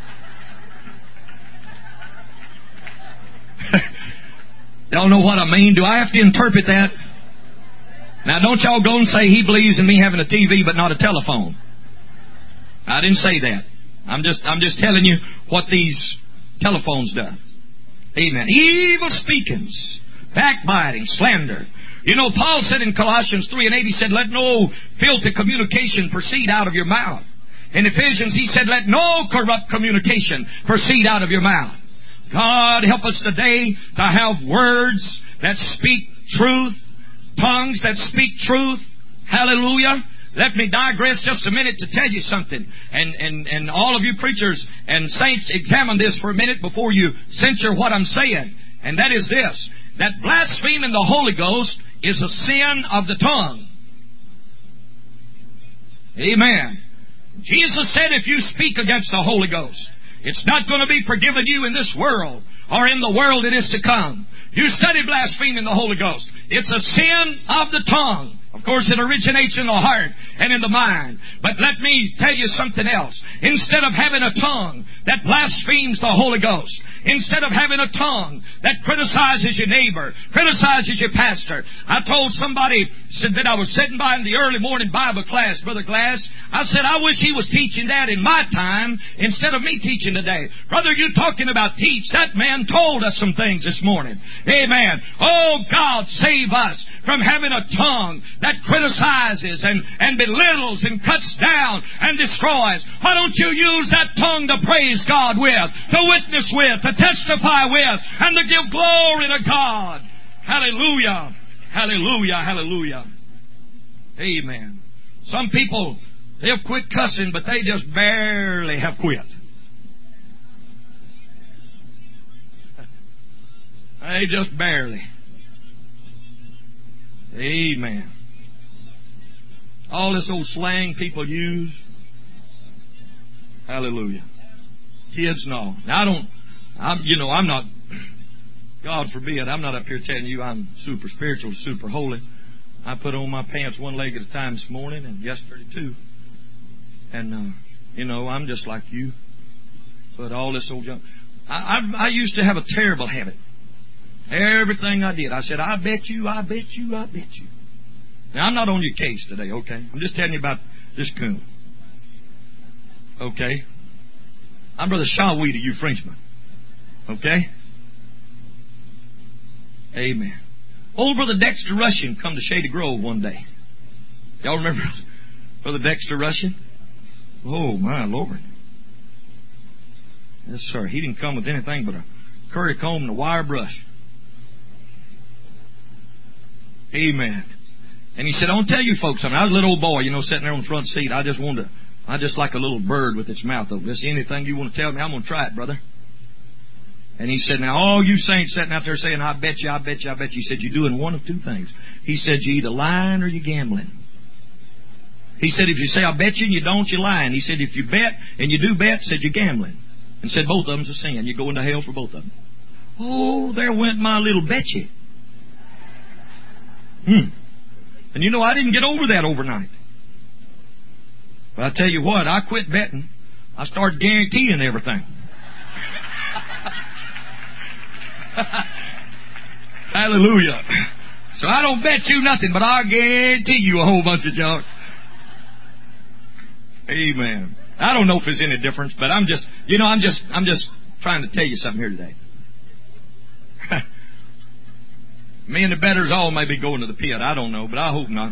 Y'all know what I mean? Do I have to interpret that? Now, don't y'all go and say he believes in me having a TV but not a telephone. I didn't say that. I'm just telling you what these telephones do. Amen. Evil speakings, backbiting, slander. You know, Paul said in Colossians 3:8, he said, let no filthy communication proceed out of your mouth. In Ephesians, he said, let no corrupt communication proceed out of your mouth. God help us today to have words that speak truth, tongues that speak truth. Hallelujah. Let me digress just a minute to tell you something. And all of you preachers and saints, examine this for a minute before you censure what I'm saying. And that is this, that blaspheming the Holy Ghost is a sin of the tongue. Amen. Jesus said if you speak against the Holy Ghost, it's not going to be forgiven you in this world or in the world that is to come. You study blaspheming the Holy Ghost. It's a sin of the tongue. Of course, it originates in the heart and in the mind. But let me tell you something else. Instead of having a tongue that blasphemes the Holy Ghost, instead of having a tongue that criticizes your neighbor, criticizes your pastor, I told somebody that I was sitting by in the early morning Bible class, Brother Glass, I said, I wish he was teaching that in my time instead of me teaching today. Brother, you talking about teach. That man told us some things this morning. Amen. Oh, God, save us from having a tongue that criticizes and belittles and cuts down and destroys. Why don't you use that tongue to praise God with, to witness with, to testify with, and to give glory to God? Hallelujah. Hallelujah. Hallelujah. Amen. Some people, they've quit cussing, but they just barely have quit. They just barely. Amen. All this old slang people use. Hallelujah. Kids and all. Now I'm not, God forbid, I'm not up here telling you I'm super spiritual, super holy. I put on my pants one leg at a time this morning and yesterday too. And, I'm just like you. But all this old junk. I used to have a terrible habit. Everything I did, I said, I bet you, I bet you, I bet you. Now, I'm not on your case today, okay? I'm just telling you about this coon. Okay? I'm Brother Shawwee to you Frenchmen. Okay? Amen. Old Brother Dexter Russian come to Shady Grove one day. Y'all remember Brother Dexter Russian? Oh, my Lord. Yes, sir. He didn't come with anything but a curry comb and a wire brush. Amen. And he said, I want to tell you folks something. I was a little old boy, sitting there on the front seat. I just like a little bird with its mouth open. Just anything you want to tell me, I'm going to try it, brother. And he said, now all you saints sitting out there saying, I bet you, I bet you, I bet you. He said, you're doing one of two things. He said, you're either lying or you're gambling. He said, if you say, I bet you, and you don't, you're lying. He said, if you bet and you do bet, said you're gambling. And said, both of them's a sin. You're going to hell for both of them. Oh, there went my little betcha. And I didn't get over that overnight. But I tell you what, I quit betting. I started guaranteeing everything. Hallelujah. So I don't bet you nothing, but I'll guarantee you a whole bunch of junk. Amen. I don't know if there's any difference, but I'm just trying to tell you something here today. Me and the betters all may be going to the pit. I don't know, but I hope not.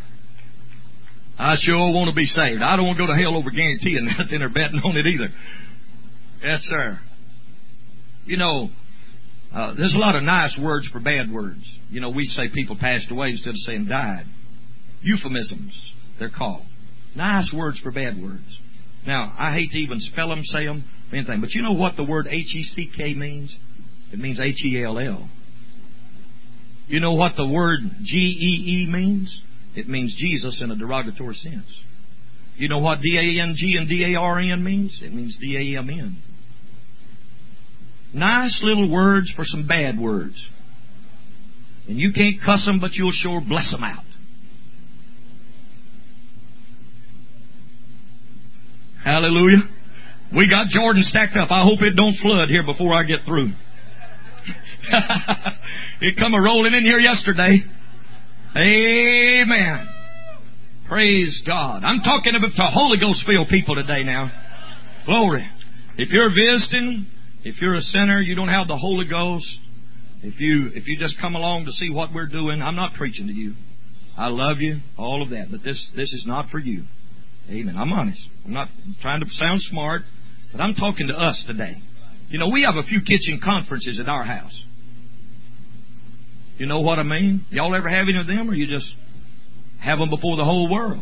I sure want to be saved. I don't want to go to hell over guaranteeing nothing or betting on it either. Yes, sir. You know, there's a lot of nice words for bad words. You know, we say people passed away instead of saying died. Euphemisms, they're called. Nice words for bad words. Now, I hate to even spell them, say them, anything. But you know what the word H-E-C-K means? It means H-E-L-L. You know what the word G-E-E means? It means Jesus in a derogatory sense. You know what D-A-N-G and D-A-R-N means? It means D-A-M-N. Nice little words for some bad words. And you can't cuss them, but you'll sure bless them out. Hallelujah. We got Jordan stacked up. I hope it don't flood here before I get through. It come a-rolling in here yesterday. Amen. Praise God. I'm talking about the Holy Ghost-filled people today now. Glory. If you're visiting, if you're a sinner, you don't have the Holy Ghost, if you just come along to see what we're doing, I'm not preaching to you. I love you, all of that, but this is not for you. Amen. I'm honest. I'm not trying to sound smart, but I'm talking to us today. You know, we have a few kitchen conferences at our house. You know what I mean? Y'all ever have any of them, or you just have them before the whole world?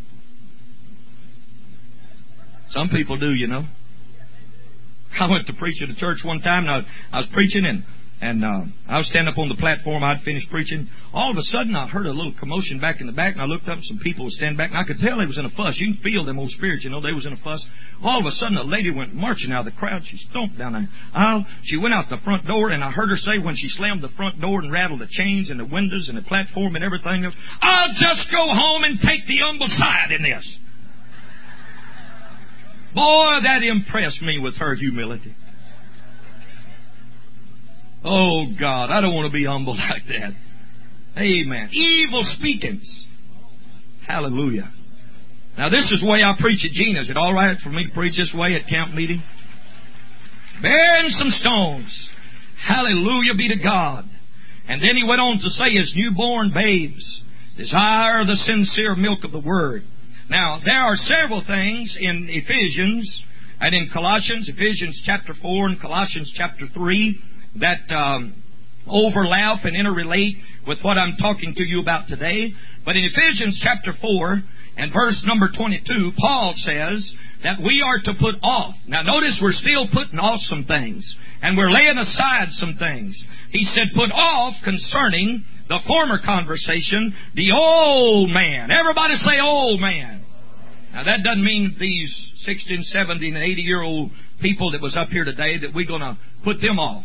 Some people do, you know. I went to preach at a church one time, and I was preaching, and I was standing up on the platform. I'd finished preaching. All of a sudden, I heard a little commotion back in the back, and I looked up, and some people were standing back, and I could tell they was in a fuss. You can feel them old spirits, you know, they was in a fuss. All of a sudden, a lady went marching out of the crowd. She stomped down the aisle. She went out the front door, and I heard her say when she slammed the front door and rattled the chains and the windows and the platform and everything else, "I'll just go home and take the humble side in this." Boy, that impressed me with her humility. Oh, God, I don't want to be humble like that. Amen. Evil speakings. Hallelujah. Now, this is the way I preach at Gina. Is it all right for me to preach this way at camp meeting? Bearing some stones. Hallelujah be to God. And then he went on to say, as newborn babes, desire the sincere milk of the Word. Now, there are several things in Ephesians and in Colossians, Ephesians chapter 4 and Colossians chapter 3, that overlap and interrelate with what I'm talking to you about today. But in Ephesians chapter 4 and verse number 22, Paul says that we are to put off. Now, notice we're still putting off some things, and we're laying aside some things. He said, put off concerning the former conversation, the old man. Everybody say old man. Now, that doesn't mean these 60, 70, and 80-year-old people that was up here today that we're going to put them off.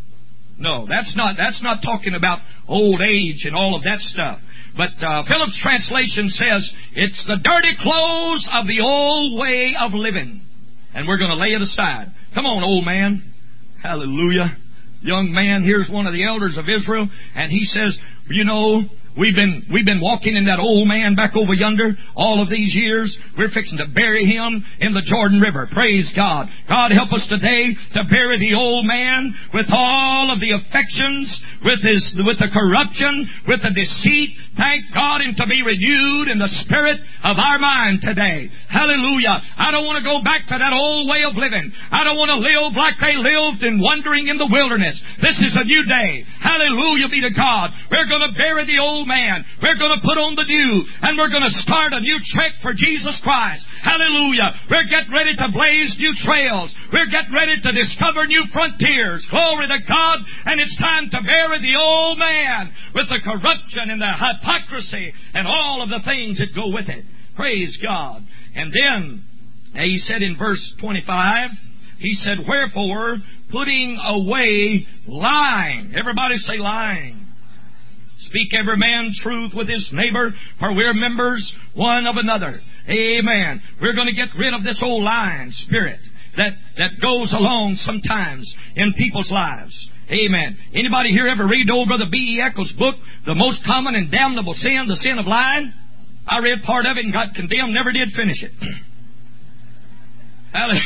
No, that's not talking about old age and all of that stuff. But Phillips' translation says, it's the dirty clothes of the old way of living. And we're going to lay it aside. Come on, old man. Hallelujah. Young man, here's one of the elders of Israel, and he says, you know, we've been walking in that old man back over yonder all of these years. We're fixing to bury him in the Jordan River. Praise God. God help us today to bury the old man with all of the affections, with the corruption, with the deceit. Thank God, and to be renewed in the spirit of our mind today. Hallelujah. I don't want to go back to that old way of living. I don't want to live like they lived in wandering in the wilderness. This is a new day. Hallelujah be to God. We're going to bury the old man. We're going to put on the new, and we're going to start a new trek for Jesus Christ. Hallelujah. We're getting ready to blaze new trails. We're getting ready to discover new frontiers. Glory to God. And it's time to bury the old man with the corruption and the hypocrisy and all of the things that go with it. Praise God. And then he said in verse 25, he said, wherefore, putting away lying. Everybody say lying. Speak every man truth with his neighbor, for we're members one of another. Amen. We're going to get rid of this old lying spirit that goes along sometimes in people's lives. Amen. Anybody here ever read old Brother B.E. Eccles' book, The Most Common and Damnable Sin, The Sin of Lying? I read part of it and got condemned, never did finish it. Hallelujah.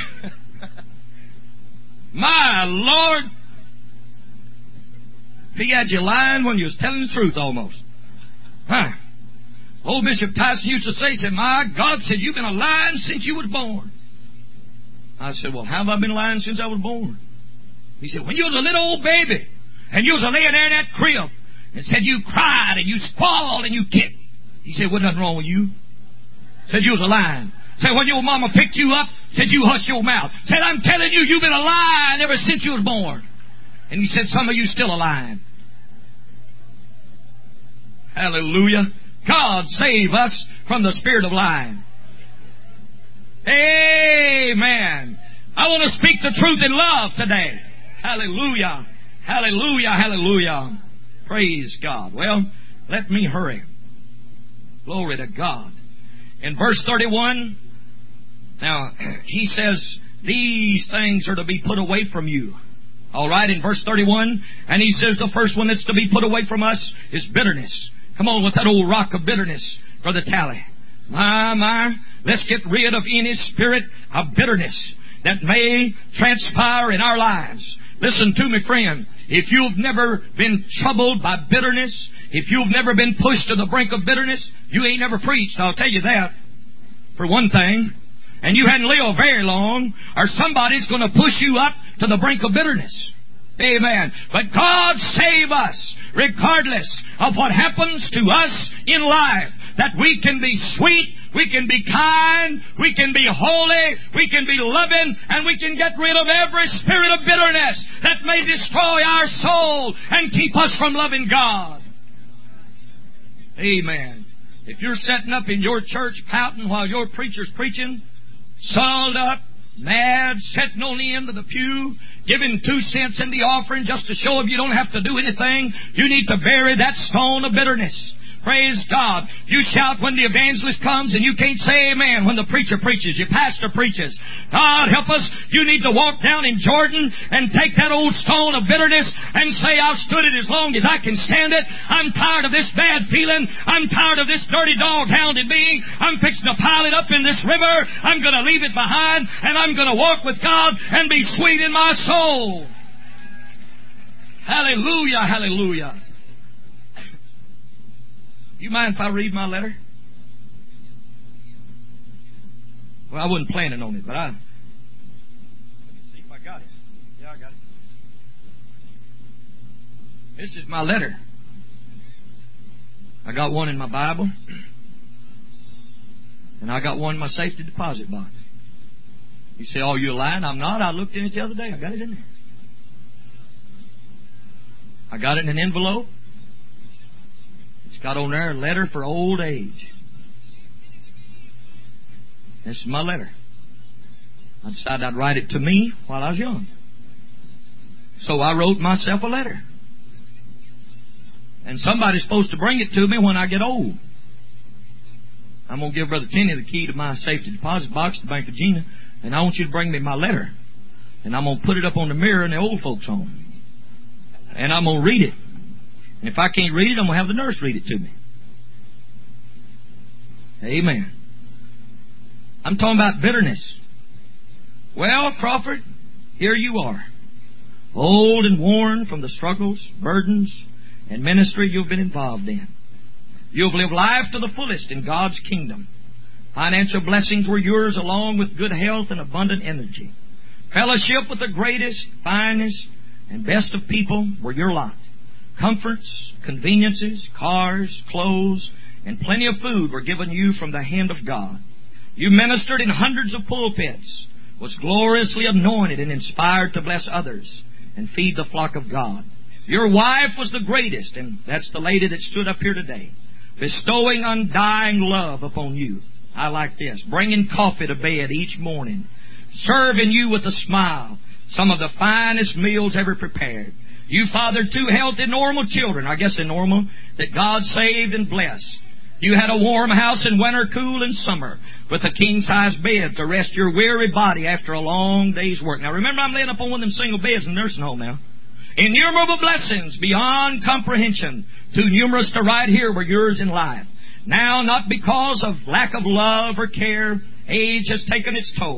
My Lord. He had you lying when you was telling the truth almost. Huh. Old Bishop Tyson used to say, he said, my God, said, you've been a lying since you was born. I said, well, how have I been lying since I was born? He said, when you was a little old baby, and you was laying there in that crib, and said you cried, and you squalled, and you kicked. He said, wasn't nothing wrong with you. Said you was a lying. Said when your mama picked you up, said you hush your mouth. Said, I'm telling you, you've been a lying ever since you was born. And he said, some of you still a lying. Hallelujah. God save us from the spirit of lying. Amen. I want to speak the truth in love today. Hallelujah. Hallelujah. Hallelujah. Praise God. Well, let me hurry. Glory to God. In verse 31, now, he says, these things are to be put away from you. All right, in verse 31, and he says the first one that's to be put away from us is bitterness. Come on with that old rock of bitterness for the tally. My, let's get rid of any spirit of bitterness that may transpire in our lives. Listen to me, friend. If you've never been troubled by bitterness, if you've never been pushed to the brink of bitterness, you ain't never preached, I'll tell you that, for one thing. And you hadn't lived very long, or somebody's going to push you up to the brink of bitterness. Amen. But God save us, regardless of what happens to us in life, that we can be sweet, we can be kind, we can be holy, we can be loving, and we can get rid of every spirit of bitterness that may destroy our soul and keep us from loving God. Amen. If you're sitting up in your church pouting while your preacher's preaching, soiled up, mad, sitting on the end of the pew, giving 2 cents in the offering just to show if you don't have to do anything, you need to bury that stone of bitterness. Praise God. You shout when the evangelist comes and you can't say amen when the preacher preaches, your pastor preaches. God help us. You need to walk down in Jordan and take that old stone of bitterness and say, I've stood it as long as I can stand it. I'm tired of this bad feeling. I'm tired of this dirty dog hounding me. I'm fixing to pile it up in this river. I'm going to leave it behind and I'm going to walk with God and be sweet in my soul. Hallelujah, hallelujah. You mind if I read my letter? Well, I wasn't planning on it, but let me see if I got it. Yeah, I got it. This is my letter. I got one in my Bible, and I got one in my safety deposit box. You say, oh, you're lying? I'm not. I looked in it the other day. I got it in there. I got it in an envelope. It's got on there a letter for old age. This is my letter. I decided I'd write it to me while I was young. So I wrote myself a letter. And somebody's supposed to bring it to me when I get old. I'm going to give Brother Kenny the key to my safety deposit box, the Bank of Gina, and I want you to bring me my letter. And I'm going to put it up on the mirror in the old folks' home. And I'm going to read it. And if I can't read it, I'm going to have the nurse read it to me. Amen. I'm talking about bitterness. Well, Crawford, here you are. Old and worn from the struggles, burdens, and ministry you've been involved in. You've lived life to the fullest in God's kingdom. Financial blessings were yours along with good health and abundant energy. Fellowship with the greatest, finest, and best of people were your lot. Comforts, conveniences, cars, clothes, and plenty of food were given you from the hand of God. You ministered in hundreds of pulpits, was gloriously anointed and inspired to bless others and feed the flock of God. Your wife was the greatest, and that's the lady that stood up here today, bestowing undying love upon you. I like this. Bringing coffee to bed each morning, serving you with a smile, some of the finest meals ever prepared. You fathered 2 healthy, normal children, I guess they're normal, that God saved and blessed. You had a warm house in winter, cool in summer, with a king-size bed to rest your weary body after a long day's work. Now remember, I'm laying up on one of them single beds in the nursing home now. Innumerable blessings beyond comprehension, too numerous to write here, were yours in life. Now, not because of lack of love or care, age has taken its toll.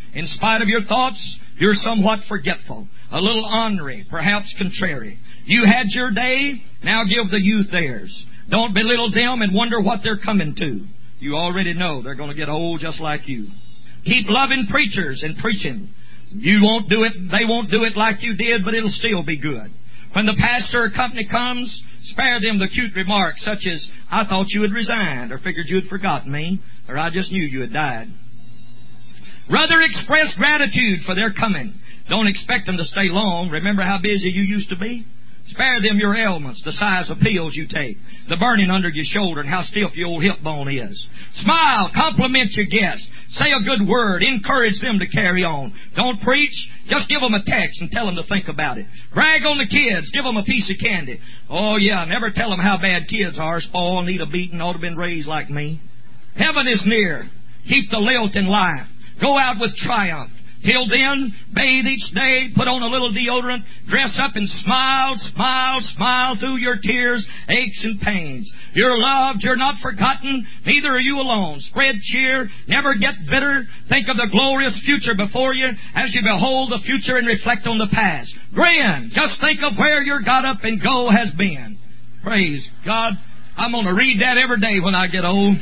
In spite of your thoughts, you're somewhat forgetful, a little ornery, perhaps contrary. You had your day, now give the youth theirs. Don't belittle them and wonder what they're coming to. You already know they're going to get old just like you. Keep loving preachers and preaching. You won't do it, they won't do it like you did, but it'll still be good. When the pastor or company comes, spare them the cute remarks such as, I thought you had resigned, or figured you had forgotten me, or I just knew you had died. Rather express gratitude for their coming. Don't expect them to stay long. Remember how busy you used to be? Spare them your ailments, the size of pills you take, the burning under your shoulder, and how stiff your old hip bone is. Smile, compliment your guests, say a good word, encourage them to carry on. Don't preach, just give them a text and tell them to think about it. Brag on the kids, give them a piece of candy. Oh yeah, never tell them how bad kids are, spoiled, need a beating, ought to have been raised like me. Heaven is near. Keep the lilt in life. Go out with triumph. Till then, bathe each day, put on a little deodorant, dress up and smile, smile, smile through your tears, aches and pains. You're loved, you're not forgotten, neither are you alone. Spread cheer, never get bitter. Think of the glorious future before you as you behold the future and reflect on the past. Grin, just think of where your got up and go has been. Praise God. I'm going to read that every day when I get old.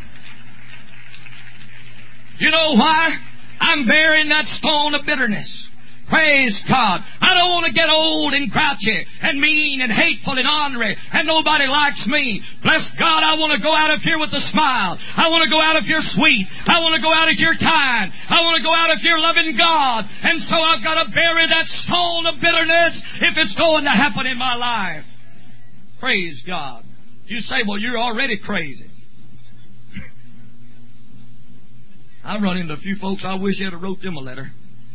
You know why? I'm bearing that stone of bitterness. Praise God. I don't want to get old and grouchy and mean and hateful and ornery and nobody likes me. Bless God, I want to go out of here with a smile. I want to go out of here sweet. I want to go out of here kind. I want to go out of here loving God. And so I've got to bury that stone of bitterness if it's going to happen in my life. Praise God. You say, well, you're already crazy. I run into a few folks, I wish I'd have wrote them a letter.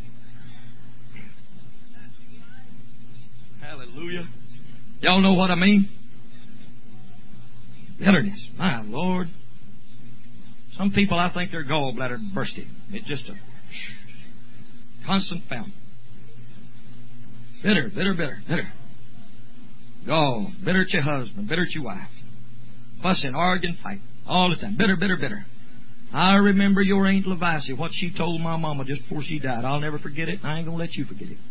Hallelujah. Y'all know what I mean? Bitterness. My Lord. Some people, I think their gallbladder bursted. It's just a constant fountain. Bitter, bitter, bitter, bitter. Oh, bitter at your husband, bitter at your wife. Fussing, arguing, fighting. All the time. Bitter, bitter, bitter. I remember your Aunt Levice, what she told my mama just before she died. I'll never forget it, and I ain't going to let you forget it.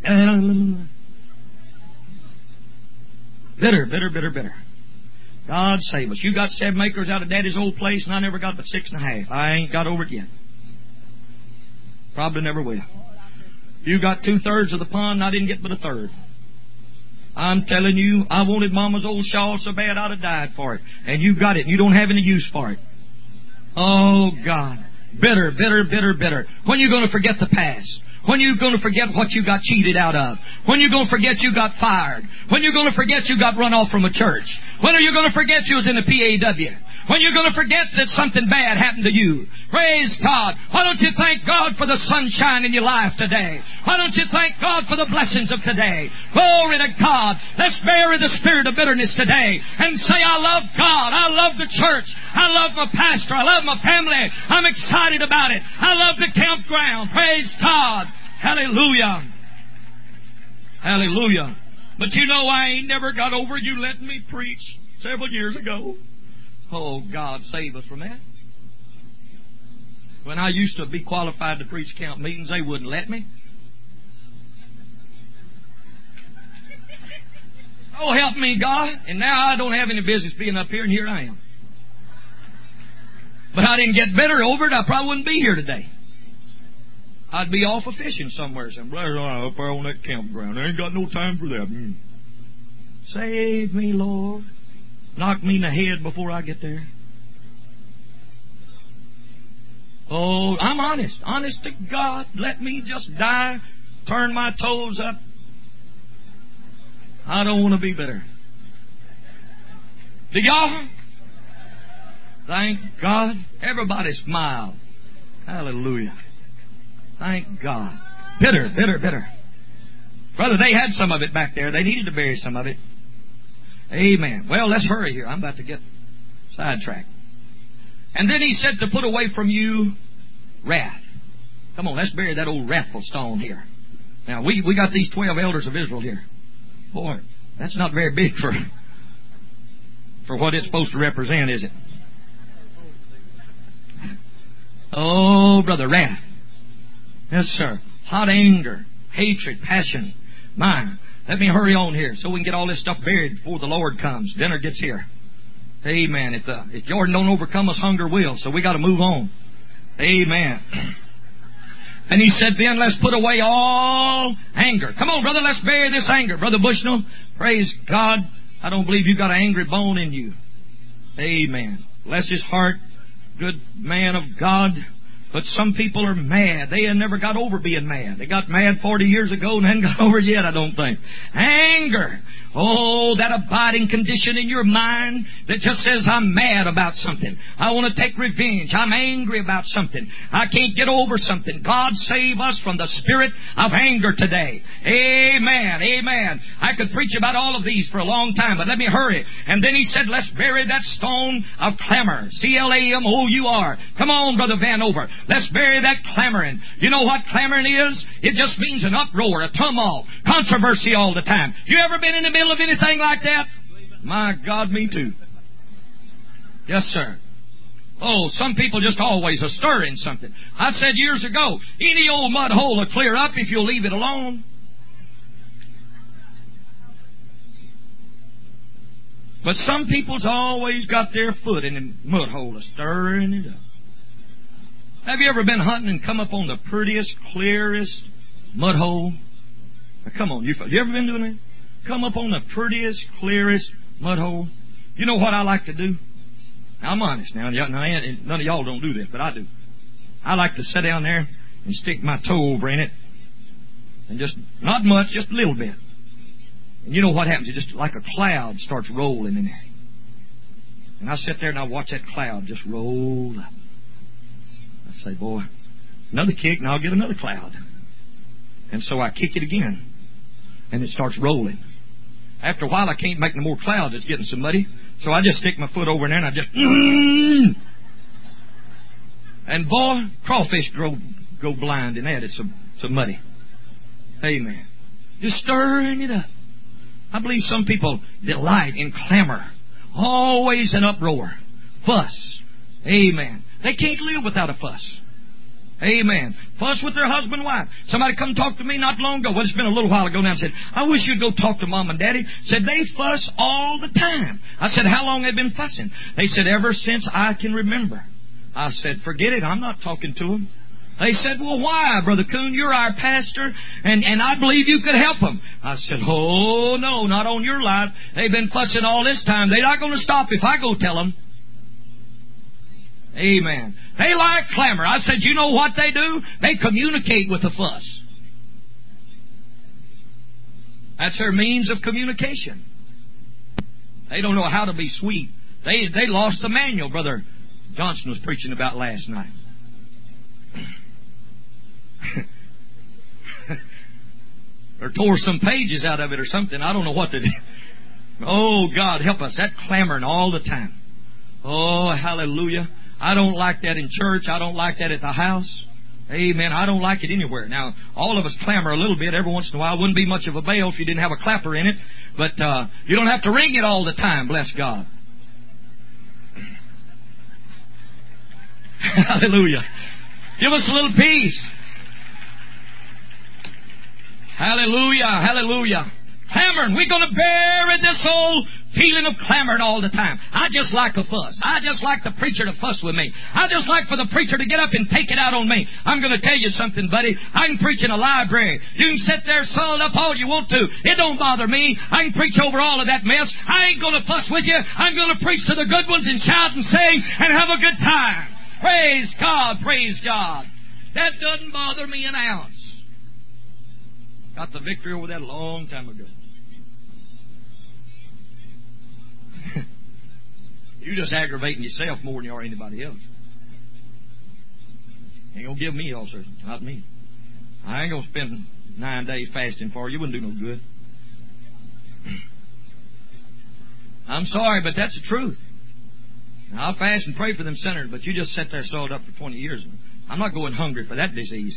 Bitter, bitter, bitter, bitter. God save us. You got 7 acres out of Daddy's old place, and I never got but 6.5. I ain't got over it yet. Probably never will. You got 2/3 of the pond, and I didn't get but 1/3. I'm telling you, I wanted Mama's old shawl so bad I'd have died for it. And you got it, and you don't have any use for it. Oh, God. Bitter, bitter, bitter, bitter. When are you going to forget the past? When are you going to forget what you got cheated out of? When are you going to forget you got fired? When are you going to forget you got run off from a church? When are you going to forget you was in a PAW? When are you going to forget that something bad happened to you? Praise God. Why don't you thank God for the sunshine in your life today? Why don't you thank God for the blessings of today? Glory to God. Let's bury the spirit of bitterness today and say, I love God. I love the church. I love my pastor. I love my family. I'm excited about it. I love the campground. Praise God. Hallelujah. Hallelujah. But you know, I ain't never got over you letting me preach several years ago. Oh, God, save us from that. When I used to be qualified to preach camp meetings, they wouldn't let me. Oh, help me, God. And now I don't have any business being up here, and here I am. But I didn't get bitter over it, I probably wouldn't be here today. I'd be off of fishing somewhere. Saying, up there on that campground. I ain't got no time for that. Save me, Lord. Knock me in the head before I get there. Oh, I'm honest. Honest to God. Let me just die. Turn my toes up. I don't want to be bitter. Do y'all? Thank God. Everybody smile. Hallelujah. Thank God. Bitter, bitter, bitter. Brother, they had some of it back there. They needed to bury some of it. Amen. Well, let's hurry here. I'm about to get sidetracked. And then he said to put away from you wrath. Come on, let's bury that old wrathful stone here. Now, we got these 12 elders of Israel here. Boy, that's not very big for what it's supposed to represent, is it? Oh, brother, wrath. Yes, sir. Hot anger, hatred, passion. My, let me hurry on here so we can get all this stuff buried before the Lord comes. Dinner gets here. Amen. If Jordan don't overcome us, hunger will. So we got to move on. Amen. And he said, then let's put away all anger. Come on, brother, let's bury this anger. Brother Bushnell, praise God. I don't believe you got an angry bone in you. Amen. Bless his heart. Good man of God. But some people are mad. They have never got over being mad. They got mad 40 years ago and haven't got over it yet, I don't think. Anger. Oh, that abiding condition in your mind that just says, I'm mad about something. I want to take revenge. I'm angry about something. I can't get over something. God save us from the spirit of anger today. Amen. Amen. I could preach about all of these for a long time, but let me hurry. And then he said, let's bury that stone of clamor. C-L-A-M-O-U-R. Come on, Brother Vanover. Let's bury that clamoring. You know what clamoring is? It just means an uproar, a tumult, controversy all the time. You ever been in the middle of anything like that? My God, me too. Yes, sir. Oh, some people just always are stirring something. I said years ago, any old mud hole will clear up if you'll leave it alone. But some people's always got their foot in the mud hole, stirring it up. Have you ever been hunting and come up on the prettiest, clearest mud hole? Now, come on, you ever been doing that? Come up on the prettiest, clearest mud hole. You know what I like to do? Now, I'm honest now. None of y'all don't do this, but I do. I like to sit down there and stick my toe over in it. And just, not much, just a little bit. And you know what happens? It just like a cloud starts rolling in there. And I sit there and I watch that cloud just roll up. I say, boy, another kick and I'll get another cloud. And so I kick it again. And it starts rolling. After a while, I can't make no more clouds. It's getting so muddy. So I just stick my foot over in there and I just... And boy, crawfish go blind in that. It's so muddy. Amen. Just stirring it up. I believe some people delight in clamor. Always an uproar. Fuss. Amen. They can't live without a fuss. Amen. Fuss with their husband and wife. Somebody come talk to me not long ago. Well, it's been a little while ago now. And said, I wish you'd go talk to Mom and Daddy. Said, they fuss all the time. I said, how long have they been fussing? They said, ever since I can remember. I said, forget it. I'm not talking to them. They said, well, why, Brother Coon? You're our pastor, and I believe you could help them. I said, oh, no, not on your life. They've been fussing all this time. They're not going to stop if I go tell them. Amen. They like clamor. I said, you know what they do? They communicate with the fuss. That's their means of communication. They don't know how to be sweet. They lost the manual Brother Johnson was preaching about last night. Or tore some pages out of it or something. I don't know what to do. Oh, God, help us. That clamoring all the time. Oh, hallelujah. I don't like that in church. I don't like that at the house. Amen. I don't like it anywhere. Now, all of us clamor a little bit every once in a while. It wouldn't be much of a bell if you didn't have a clapper in it. But you don't have to ring it all the time, bless God. Hallelujah. Give us a little peace. Hallelujah. Hallelujah. Clamoring. We're going to bury this old feeling of clamoring all the time. I just like a fuss. I just like the preacher to fuss with me. I just like for the preacher to get up and take it out on me. I'm going to tell you something, buddy. I can preach in a library. You can sit there soiled up all you want to. It don't bother me. I can preach over all of that mess. I ain't going to fuss with you. I'm going to preach to the good ones and shout and sing and have a good time. Praise God. Praise God. That doesn't bother me an ounce. Got the victory over that a long time ago. You're just aggravating yourself more than you are anybody else. Ain't gonna give me ulcers, not me. I ain't gonna spend 9 days fasting for you. Wouldn't do no good. I'm sorry, but that's the truth. Now, I'll fast and pray for them sinners, but you just sat there soiled up for 20 years. I'm not going hungry for that disease.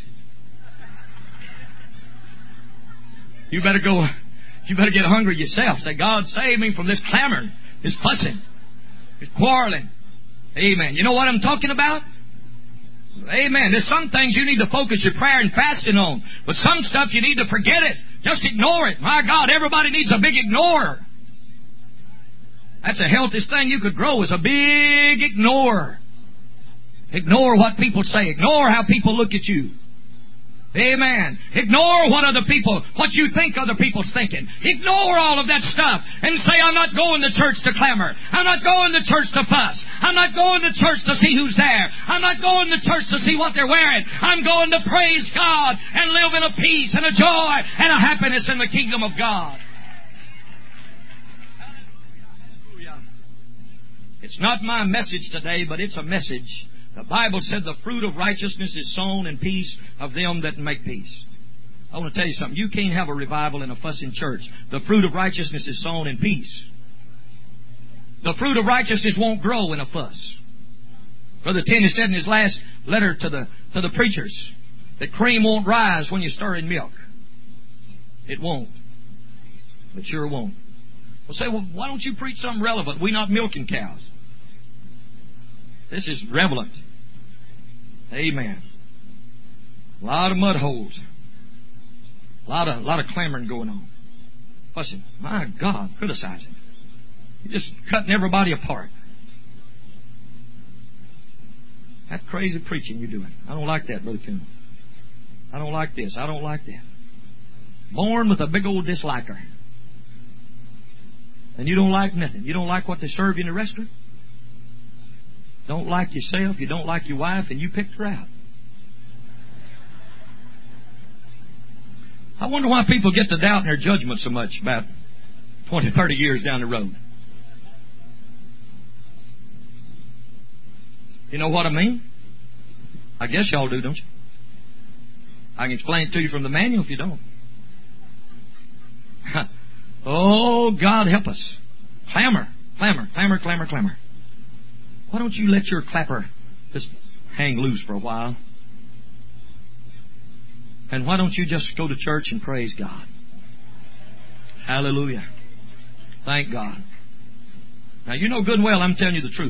You better get hungry yourself. Say, God, save me from this clamoring, this fussing, this quarreling. Amen. You know what I'm talking about? Amen. There's some things you need to focus your prayer and fasting on. But some stuff you need to forget it. Just ignore it. My God, everybody needs a big ignorer. That's the healthiest thing you could grow, is a big ignorer. Ignore what people say. Ignore how people look at you. Amen. Ignore what you think other people's thinking. Ignore all of that stuff and say, I'm not going to church to clamor. I'm not going to church to fuss. I'm not going to church to see who's there. I'm not going to church to see what they're wearing. I'm going to praise God and live in a peace and a joy and a happiness in the kingdom of God. It's not my message today, but it's a message. The Bible said the fruit of righteousness is sown in peace of them that make peace. I want to tell you something. You can't have a revival in a fussing church. The fruit of righteousness is sown in peace. The fruit of righteousness won't grow in a fuss. Brother Tenney said in his last letter to the preachers that cream won't rise when you stir in milk. It won't. It sure won't. Well, say, why don't you preach something relevant? We're not milking cows. This is relevant. Amen. A lot of mud holes. A lot of clamoring going on. Fussing. My God, criticizing. You're just cutting everybody apart. That crazy preaching you're doing. I don't like that, Brother Coon. I don't like this. I don't like that. Born with a big old disliker. And you don't like nothing. You don't like what they serve you in the restaurant. Don't like yourself. You don't like your wife, and you picked her out. I wonder why people get to doubt in their judgment so much about 20, 30 years down the road. You know what I mean? I guess y'all do, don't you? I can explain it to you from the manual if you don't. Oh, God help us. Clamor, clamor, clamor, clamor, clamor. Why don't you let your clapper just hang loose for a while? And why don't you just go to church and praise God? Hallelujah. Thank God. Now, you know good and well I'm telling you the truth.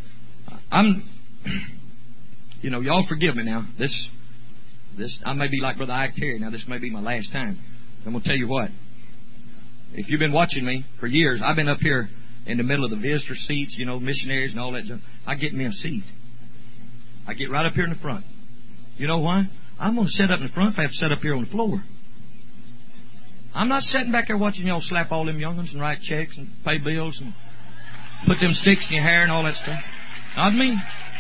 Y'all forgive me now. This, I may be like Brother Ike Terry. Now, this may be my last time. I'm going to tell you what. If you've been watching me for years, I've been up here in the middle of the visitor seats, missionaries and all that junk. I get me a seat. I get right up here in the front. You know why? I'm going to sit up in the front if I have to sit up here on the floor. I'm not sitting back there watching y'all slap all them young'uns and write checks and pay bills and put them sticks in your hair and all that stuff. Not me.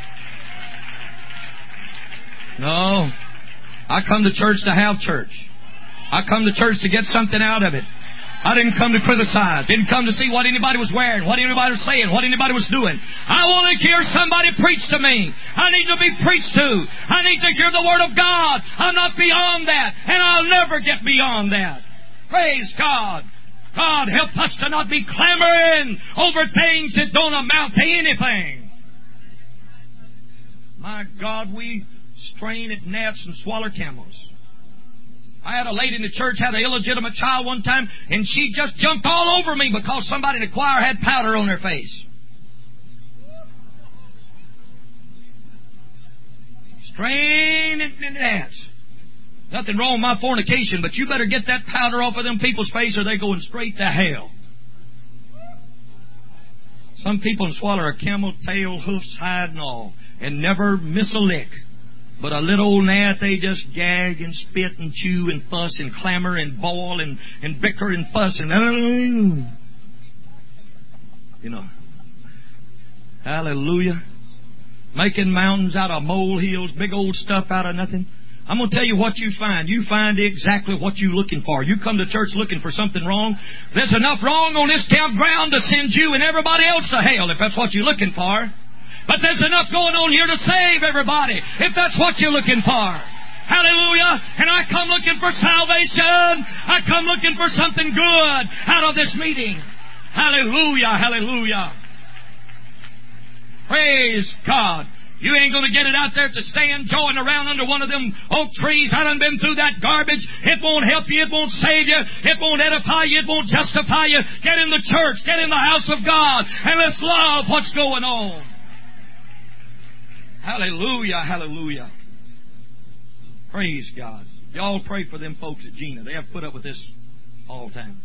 No. I come to church to have church. I come to church to get something out of it. I didn't come to criticize. Didn't come to see what anybody was wearing, what anybody was saying, what anybody was doing. I want to hear somebody preach to me. I need to be preached to. I need to hear the Word of God. I'm not beyond that, and I'll never get beyond that. Praise God. God, help us to not be clamoring over things that don't amount to anything. My God, we strain at gnats and swaller camels. I had a lady in the church had an illegitimate child one time, and she just jumped all over me because somebody in the choir had powder on their face. Strain and gnats. Nothing wrong with my fornication, but you better get that powder off of them people's face or they're going straight to hell. Some people can swallow a camel tail, hoofs, hide and all, and never miss a lick. But a little old gnat, they just gag and spit and chew and fuss and clamor and bawl and bicker and fuss and... Hallelujah. Making mountains out of molehills, big old stuff out of nothing. I'm going to tell you what you find. You find exactly what you're looking for. You come to church looking for something wrong. There's enough wrong on this campground to send you and everybody else to hell if that's what you're looking for. But there's enough going on here to save everybody, if that's what you're looking for. Hallelujah. And I come looking for salvation. I come looking for something good out of this meeting. Hallelujah, hallelujah. Praise God. You ain't going to get it out there to stay enjoying around under one of them oak trees. I done been through that garbage. It won't help you. It won't save you. It won't edify you. It won't justify you. Get in the church. Get in the house of God. And let's love what's going on. Hallelujah, hallelujah. Praise God. Y'all pray for them folks at Gina. They have put up with this all the time.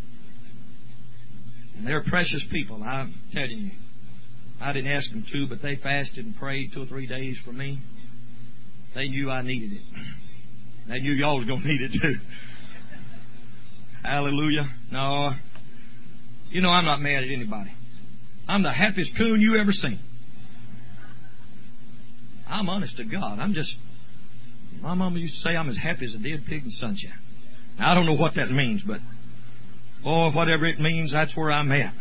And they're precious people, I'm telling you. I didn't ask them to, but they fasted and prayed 2 or 3 days for me. They knew I needed it. They knew y'all was going to need it too. Hallelujah. No, you know I'm not mad at anybody. I'm the happiest coon you ever seen. I'm honest to God. My mama used to say I'm as happy as a dead pig in sunshine. Now, I don't know what that means, but whatever it means, that's where I'm at.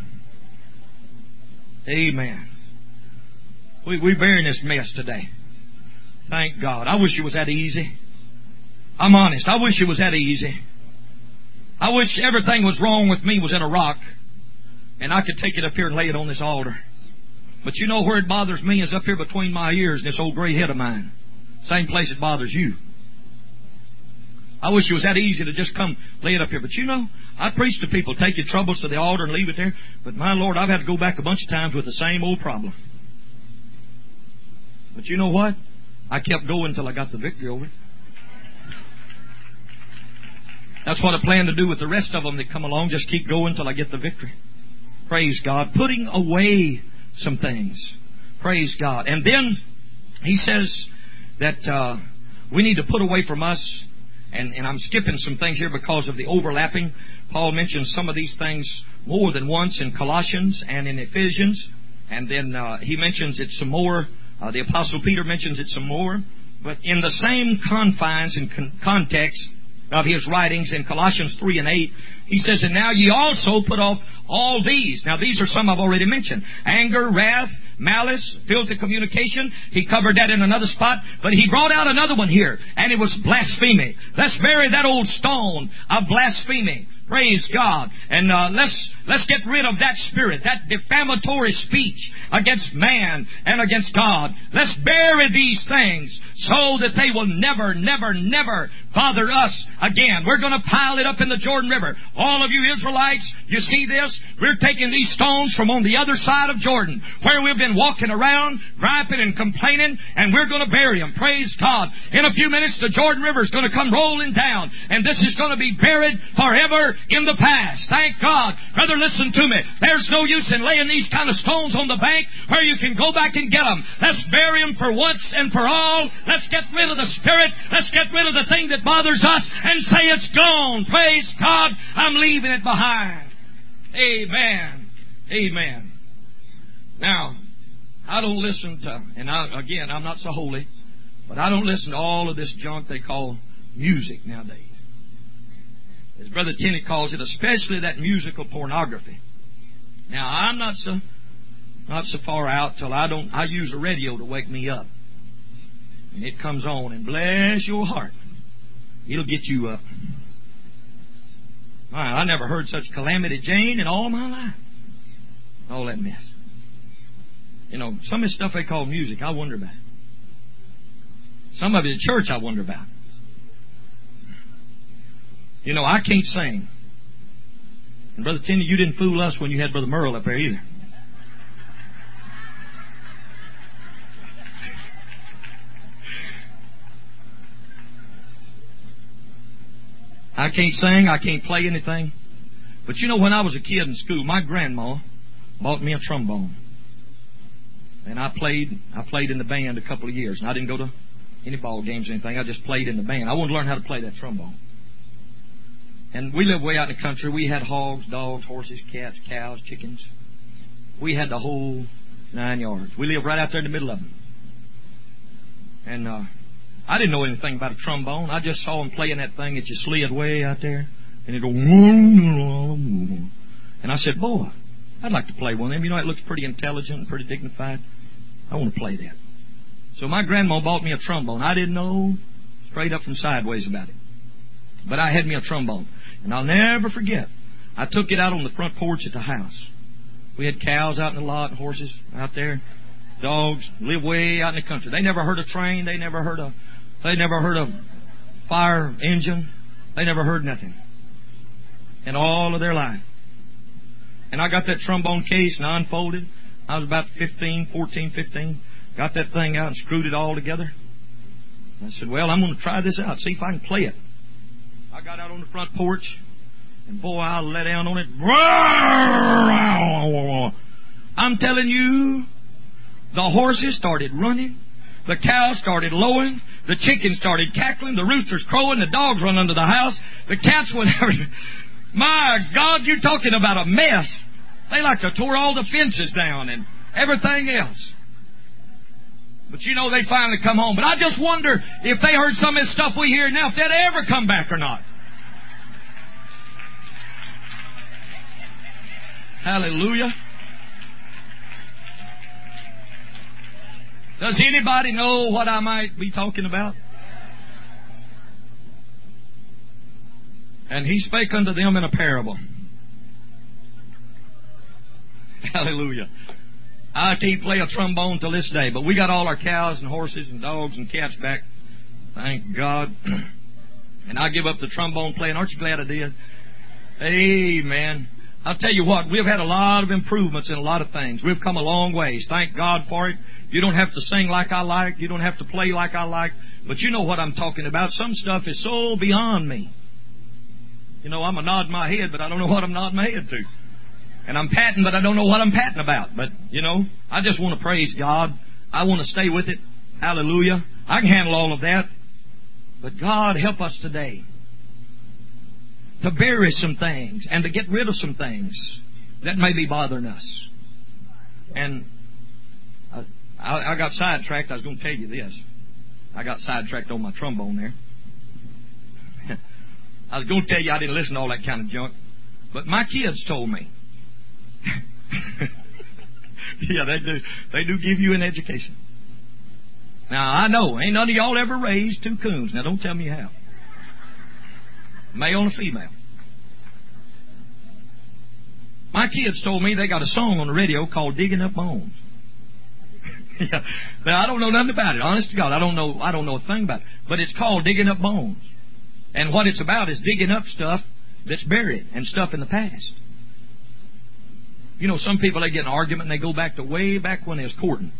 Amen. We're bearing this mess today. Thank God. I wish it was that easy. I'm honest. I wish it was that easy. I wish everything was wrong with me was in a rock, and I could take it up here and lay it on this altar. But you know where it bothers me is up here between my ears and this old gray head of mine. Same place it bothers you. I wish it was that easy to just come lay it up here. But you know, I preach to people, take your troubles to the altar and leave it there. But my Lord, I've had to go back a bunch of times with the same old problem. But you know what? I kept going until I got the victory over it. That's what I plan to do with the rest of them that come along. Just keep going until I get the victory. Praise God. Putting away some things. Praise God. And then he says that we need to put away from us, and I'm skipping some things here because of the overlapping. Paul mentions some of these things more than once in Colossians and in Ephesians, and then he mentions it some more. The Apostle Peter mentions it some more. But in the same confines and context of his writings in Colossians 3 and 8, he says, and now ye also put off all these. Now these are some I've already mentioned. Anger, wrath, malice, filthy communication. He covered that in another spot, but he brought out another one here, and it was blasphemy. Let's bury that old stone of blasphemy. Praise God. And let's get rid of that spirit, that defamatory speech against man and against God. Let's bury these things so that they will never, never, never bother us again. We're going to pile it up in the Jordan River. All of you Israelites, you see this? We're taking these stones from on the other side of Jordan, where we've been walking around, griping and complaining, and we're going to bury them. Praise God. In a few minutes, the Jordan River is going to come rolling down, and this is going to be buried forever in the past. Thank God. Brother, listen to me. There's no use in laying these kind of stones on the bank where you can go back and get them. Let's bury them for once and for all. Let's get rid of the spirit. Let's get rid of the thing that bothers us and say it's gone. Praise God. I'm leaving it behind. Amen. Amen. Now, I don't listen to, and I'm not so holy, but I don't listen to all of this junk they call music nowadays. As Brother Tenney calls it, especially that musical pornography. Now, I'm not so far out till I use a radio to wake me up. And it comes on, and bless your heart, it'll get you up. I never heard such Calamity Jane in all my life. All that mess. You know, some of the stuff they call music, I wonder about. Some of it at church, I wonder about. You know, I can't sing. And Brother Tenney, you didn't fool us when you had Brother Merle up there either. I can't sing. I can't play anything. But you know, when I was a kid in school, my grandma bought me a trombone. And I played in the band a couple of years. And I didn't go to any ball games or anything. I just played in the band. I wanted to learn how to play that trombone. And we lived way out in the country. We had hogs, dogs, horses, cats, cows, chickens. We had the whole 9 yards. We lived right out there in the middle of them. And I didn't know anything about a trombone. I just saw them playing that thing that you slid way out there. And it'd go... And I said, boy, I'd like to play one of them. You know, it looks pretty intelligent and pretty dignified. I want to play that. So my grandma bought me a trombone. I didn't know straight up from sideways about it. But I had me a trombone. And I'll never forget, I took it out on the front porch at the house. We had cows out in the lot and horses out there. Dogs live way out in the country. They never heard a train. They never heard a fire engine. They never heard nothing in all of their life. And I got that trombone case and I unfolded. I was about 14, 15. got that thing out and screwed it all together. I said, well, I'm going to try this out, see if I can play it. I got out on the front porch, and boy, I let down on it. I'm telling you, the horses started running, the cows started lowing, the chickens started cackling, the roosters crowing, the dogs run under the house, the cats went everywhere. My God, you're talking about a mess. They like to tore all the fences down and everything else. But you know, they finally come home. But I just wonder if they heard some of this stuff we hear now, if they'd ever come back or not. Hallelujah. Does anybody know what I might be talking about? And he spake unto them in a parable. Hallelujah. I can't play a trombone till this day, but we got all our cows and horses and dogs and cats back. Thank God. And I give up the trombone playing. Aren't you glad I did? Amen. I'll tell you what, we've had a lot of improvements in a lot of things. We've come a long ways. Thank God for it. You don't have to sing like I like. You don't have to play like I like. But you know what I'm talking about. Some stuff is so beyond me. You know, I'm a nodding my head, but I don't know what I'm nodding my head to. And I'm patting, but I don't know what I'm patting about. But, you know, I just want to praise God. I want to stay with it. Hallelujah. I can handle all of that. But God, help us today to bury some things and to get rid of some things that may be bothering us. And I got sidetracked. I was going to tell you this. I got sidetracked on my trombone there. I was going to tell you I didn't listen to all that kind of junk. But my kids told me. Yeah, they do. They do give you an education. Now, I know, ain't none of y'all ever raised two coons. Now, don't tell me you have. Male and female. My kids told me they got a song on the radio called Digging Up Bones. Yeah. Now, I don't know nothing about it. Honest to God, I don't know a thing about it. But it's called Digging Up Bones. And what it's about is digging up stuff that's buried and stuff in the past. You know, some people, they get in an argument and they go back to way back when they was courting.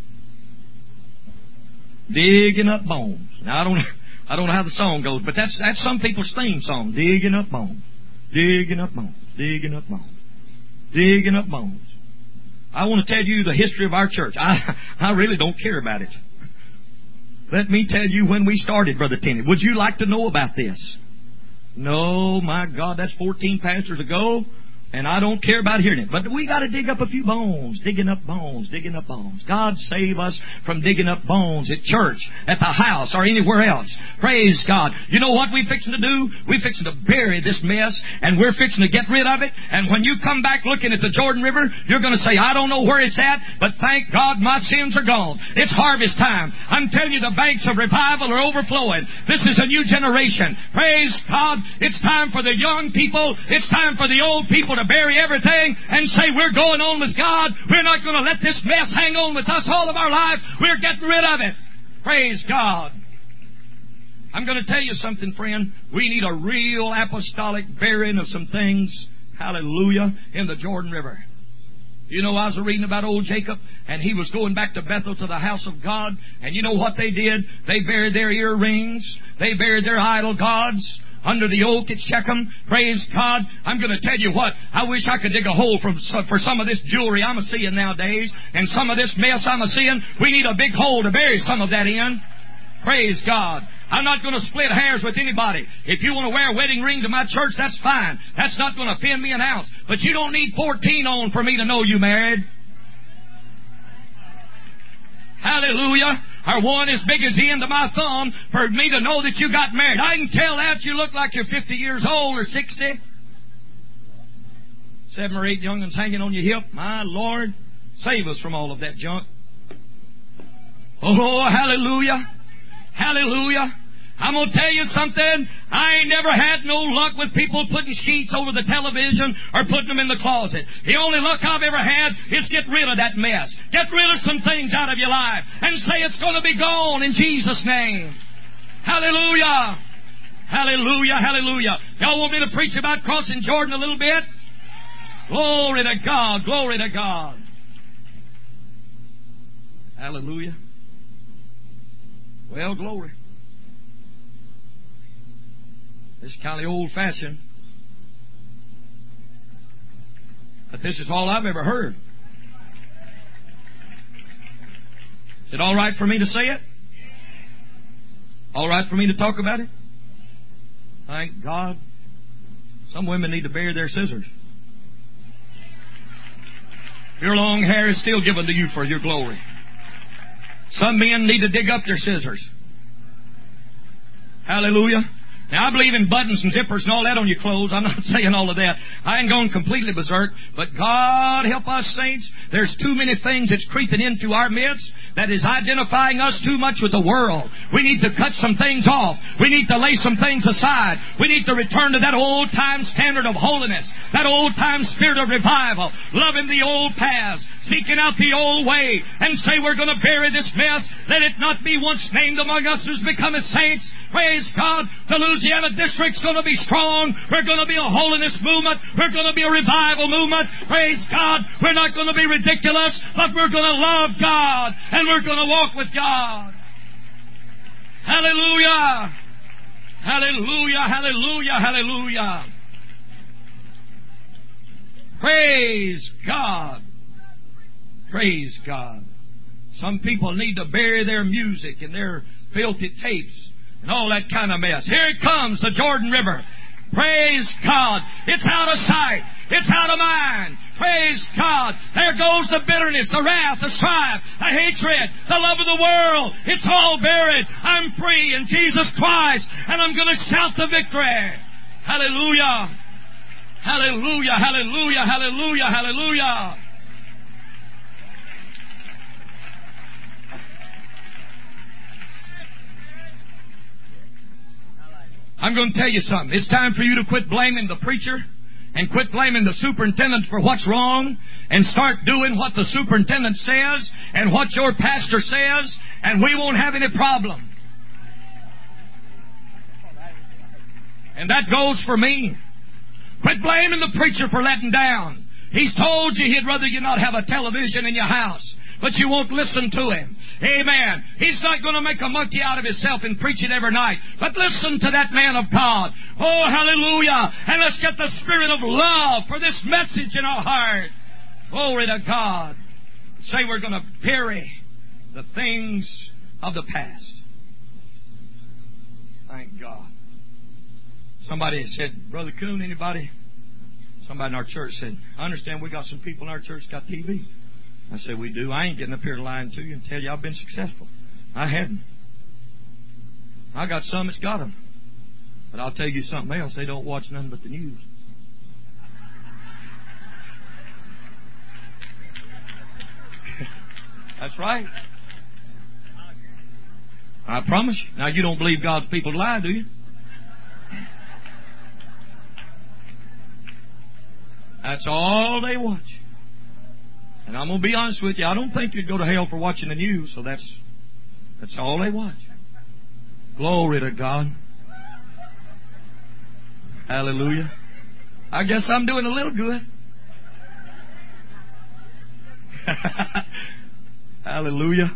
Digging up bones. Now, I don't know how the song goes, but that's some people's theme song. Digging up bones. Digging up bones. Digging up bones. Digging up bones. I want to tell you the history of our church. I really don't care about it. Let me tell you when we started, Brother Tenney. Would you like to know about this? No, my God, that's 14 pastors ago. And I don't care about hearing it. But we got to dig up a few bones. Digging up bones. Digging up bones. God save us from digging up bones at church, at the house, or anywhere else. Praise God. You know what we're fixing to do? We're fixing to bury this mess, and we're fixing to get rid of it. And when you come back looking at the Jordan River, you're going to say, I don't know where it's at, but thank God my sins are gone. It's harvest time. I'm telling you, the banks of revival are overflowing. This is a new generation. Praise God. It's time for the young people. It's time for the old people to bury everything and say, we're going on with God. We're not going to let this mess hang on with us all of our life. We're getting rid of it. Praise God. I'm going to tell you something, friend. We need a real apostolic burying of some things, hallelujah, in the Jordan River. You know, I was reading about old Jacob, and he was going back to Bethel to the house of God, and you know what they did? They buried their earrings. They buried their idol gods under the oak at Shechem. Praise God. I'm going to tell you what. I wish I could dig a hole for some of this jewelry I'm a-seeing nowadays, and some of this mess I'm a-seeing. We need a big hole to bury some of that in. Praise God. I'm not going to split hairs with anybody. If you want to wear a wedding ring to my church, that's fine. That's not going to offend me an ounce. But you don't need 14 on for me to know you married. Hallelujah. Or one as big as the end of my thumb for me to know that you got married. I can tell that you look like you're 50 years old or 60. 7 or 8 young'uns hanging on your hip. My Lord, save us from all of that junk. Oh, hallelujah. Hallelujah. I'm going to tell you something. I ain't never had no luck with people putting sheets over the television or putting them in the closet. The only luck I've ever had is get rid of that mess. Get rid of some things out of your life and say it's going to be gone in Jesus' name. Hallelujah. Hallelujah. Hallelujah. Y'all want me to preach about crossing Jordan a little bit? Glory to God. Glory to God. Hallelujah. Well, glory. This is kind of old-fashioned. But this is all I've ever heard. Is it all right for me to say it? All right for me to talk about it? Thank God. Some women need to bury their scissors. Your long hair is still given to you for your glory. Some men need to dig up their scissors. Hallelujah. Now, I believe in buttons and zippers and all that on your clothes. I'm not saying all of that. I ain't going completely berserk. But God help us, saints. There's too many things that's creeping into our midst that is identifying us too much with the world. We need to cut some things off. We need to lay some things aside. We need to return to that old-time standard of holiness, that old-time spirit of revival, loving the old paths, seeking out the old way, and say we're going to bury this mess. Let it not be once named among us who's become as saints. Praise God. The Louisiana district's going to be strong. We're going to be a holiness movement. We're going to be a revival movement. Praise God. We're not going to be ridiculous, but we're going to love God, and we're going to walk with God. Hallelujah. Hallelujah. Hallelujah. Hallelujah. Praise God. Praise God. Some people need to bury their music and their filthy tapes and all that kind of mess. Here it comes, the Jordan River. Praise God. It's out of sight. It's out of mind. Praise God. There goes the bitterness, the wrath, the strife, the hatred, the love of the world. It's all buried. I'm free in Jesus Christ, and I'm going to shout the victory. Hallelujah. Hallelujah. Hallelujah. Hallelujah. Hallelujah. I'm going to tell you something. It's time for you to quit blaming the preacher and quit blaming the superintendent for what's wrong and start doing what the superintendent says and what your pastor says, and we won't have any problem. And that goes for me. Quit blaming the preacher for letting down. He's told you he'd rather you not have a television in your house, but you won't listen to him. Amen. He's not going to make a monkey out of himself and preach it every night. But listen to that man of God. Oh, hallelujah. And let's get the spirit of love for this message in our heart. Glory to God. Say we're going to bury the things of the past. Thank God. Somebody said, Brother Coon, anybody? Somebody in our church said, I understand we got some people in our church got TV. I said, we do. I ain't getting up here lying to you and tell you I've been successful. I haven't. I got some that's got them. But I'll tell you something else. They don't watch nothing but the news. That's right. I promise you. Now, you don't believe God's people lie, do you? That's all they watch. And I'm going to be honest with you, I don't think you'd go to hell for watching the news, so that's all they watch. Glory to God. Hallelujah. I guess I'm doing a little good. Hallelujah.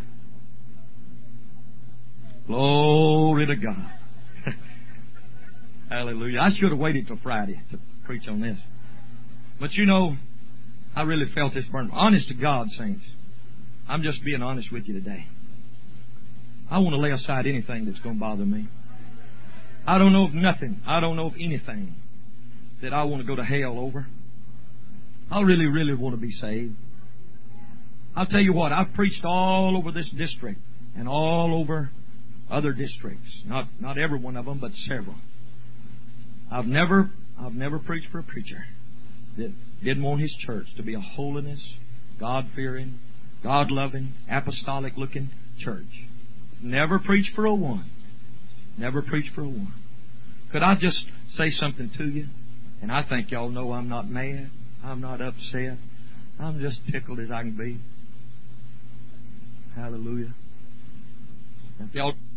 Glory to God. Hallelujah. I should have waited till Friday to preach on this. But you know, I really felt this burn. Honest to God, saints. I'm just being honest with you today. I want to lay aside anything that's going to bother me. I don't know of nothing. I don't know of anything that I want to go to hell over. I really, really want to be saved. I'll tell you what, I've preached all over this district and all over other districts. Not every one of them, but several. I've never preached for a preacher that didn't want his church to be a holiness, God-fearing, God-loving, apostolic-looking church. Never preached for a one. Never preached for a one. Could I just say something to you? And I think y'all know I'm not mad. I'm not upset. I'm just tickled as I can be. Hallelujah. If y'all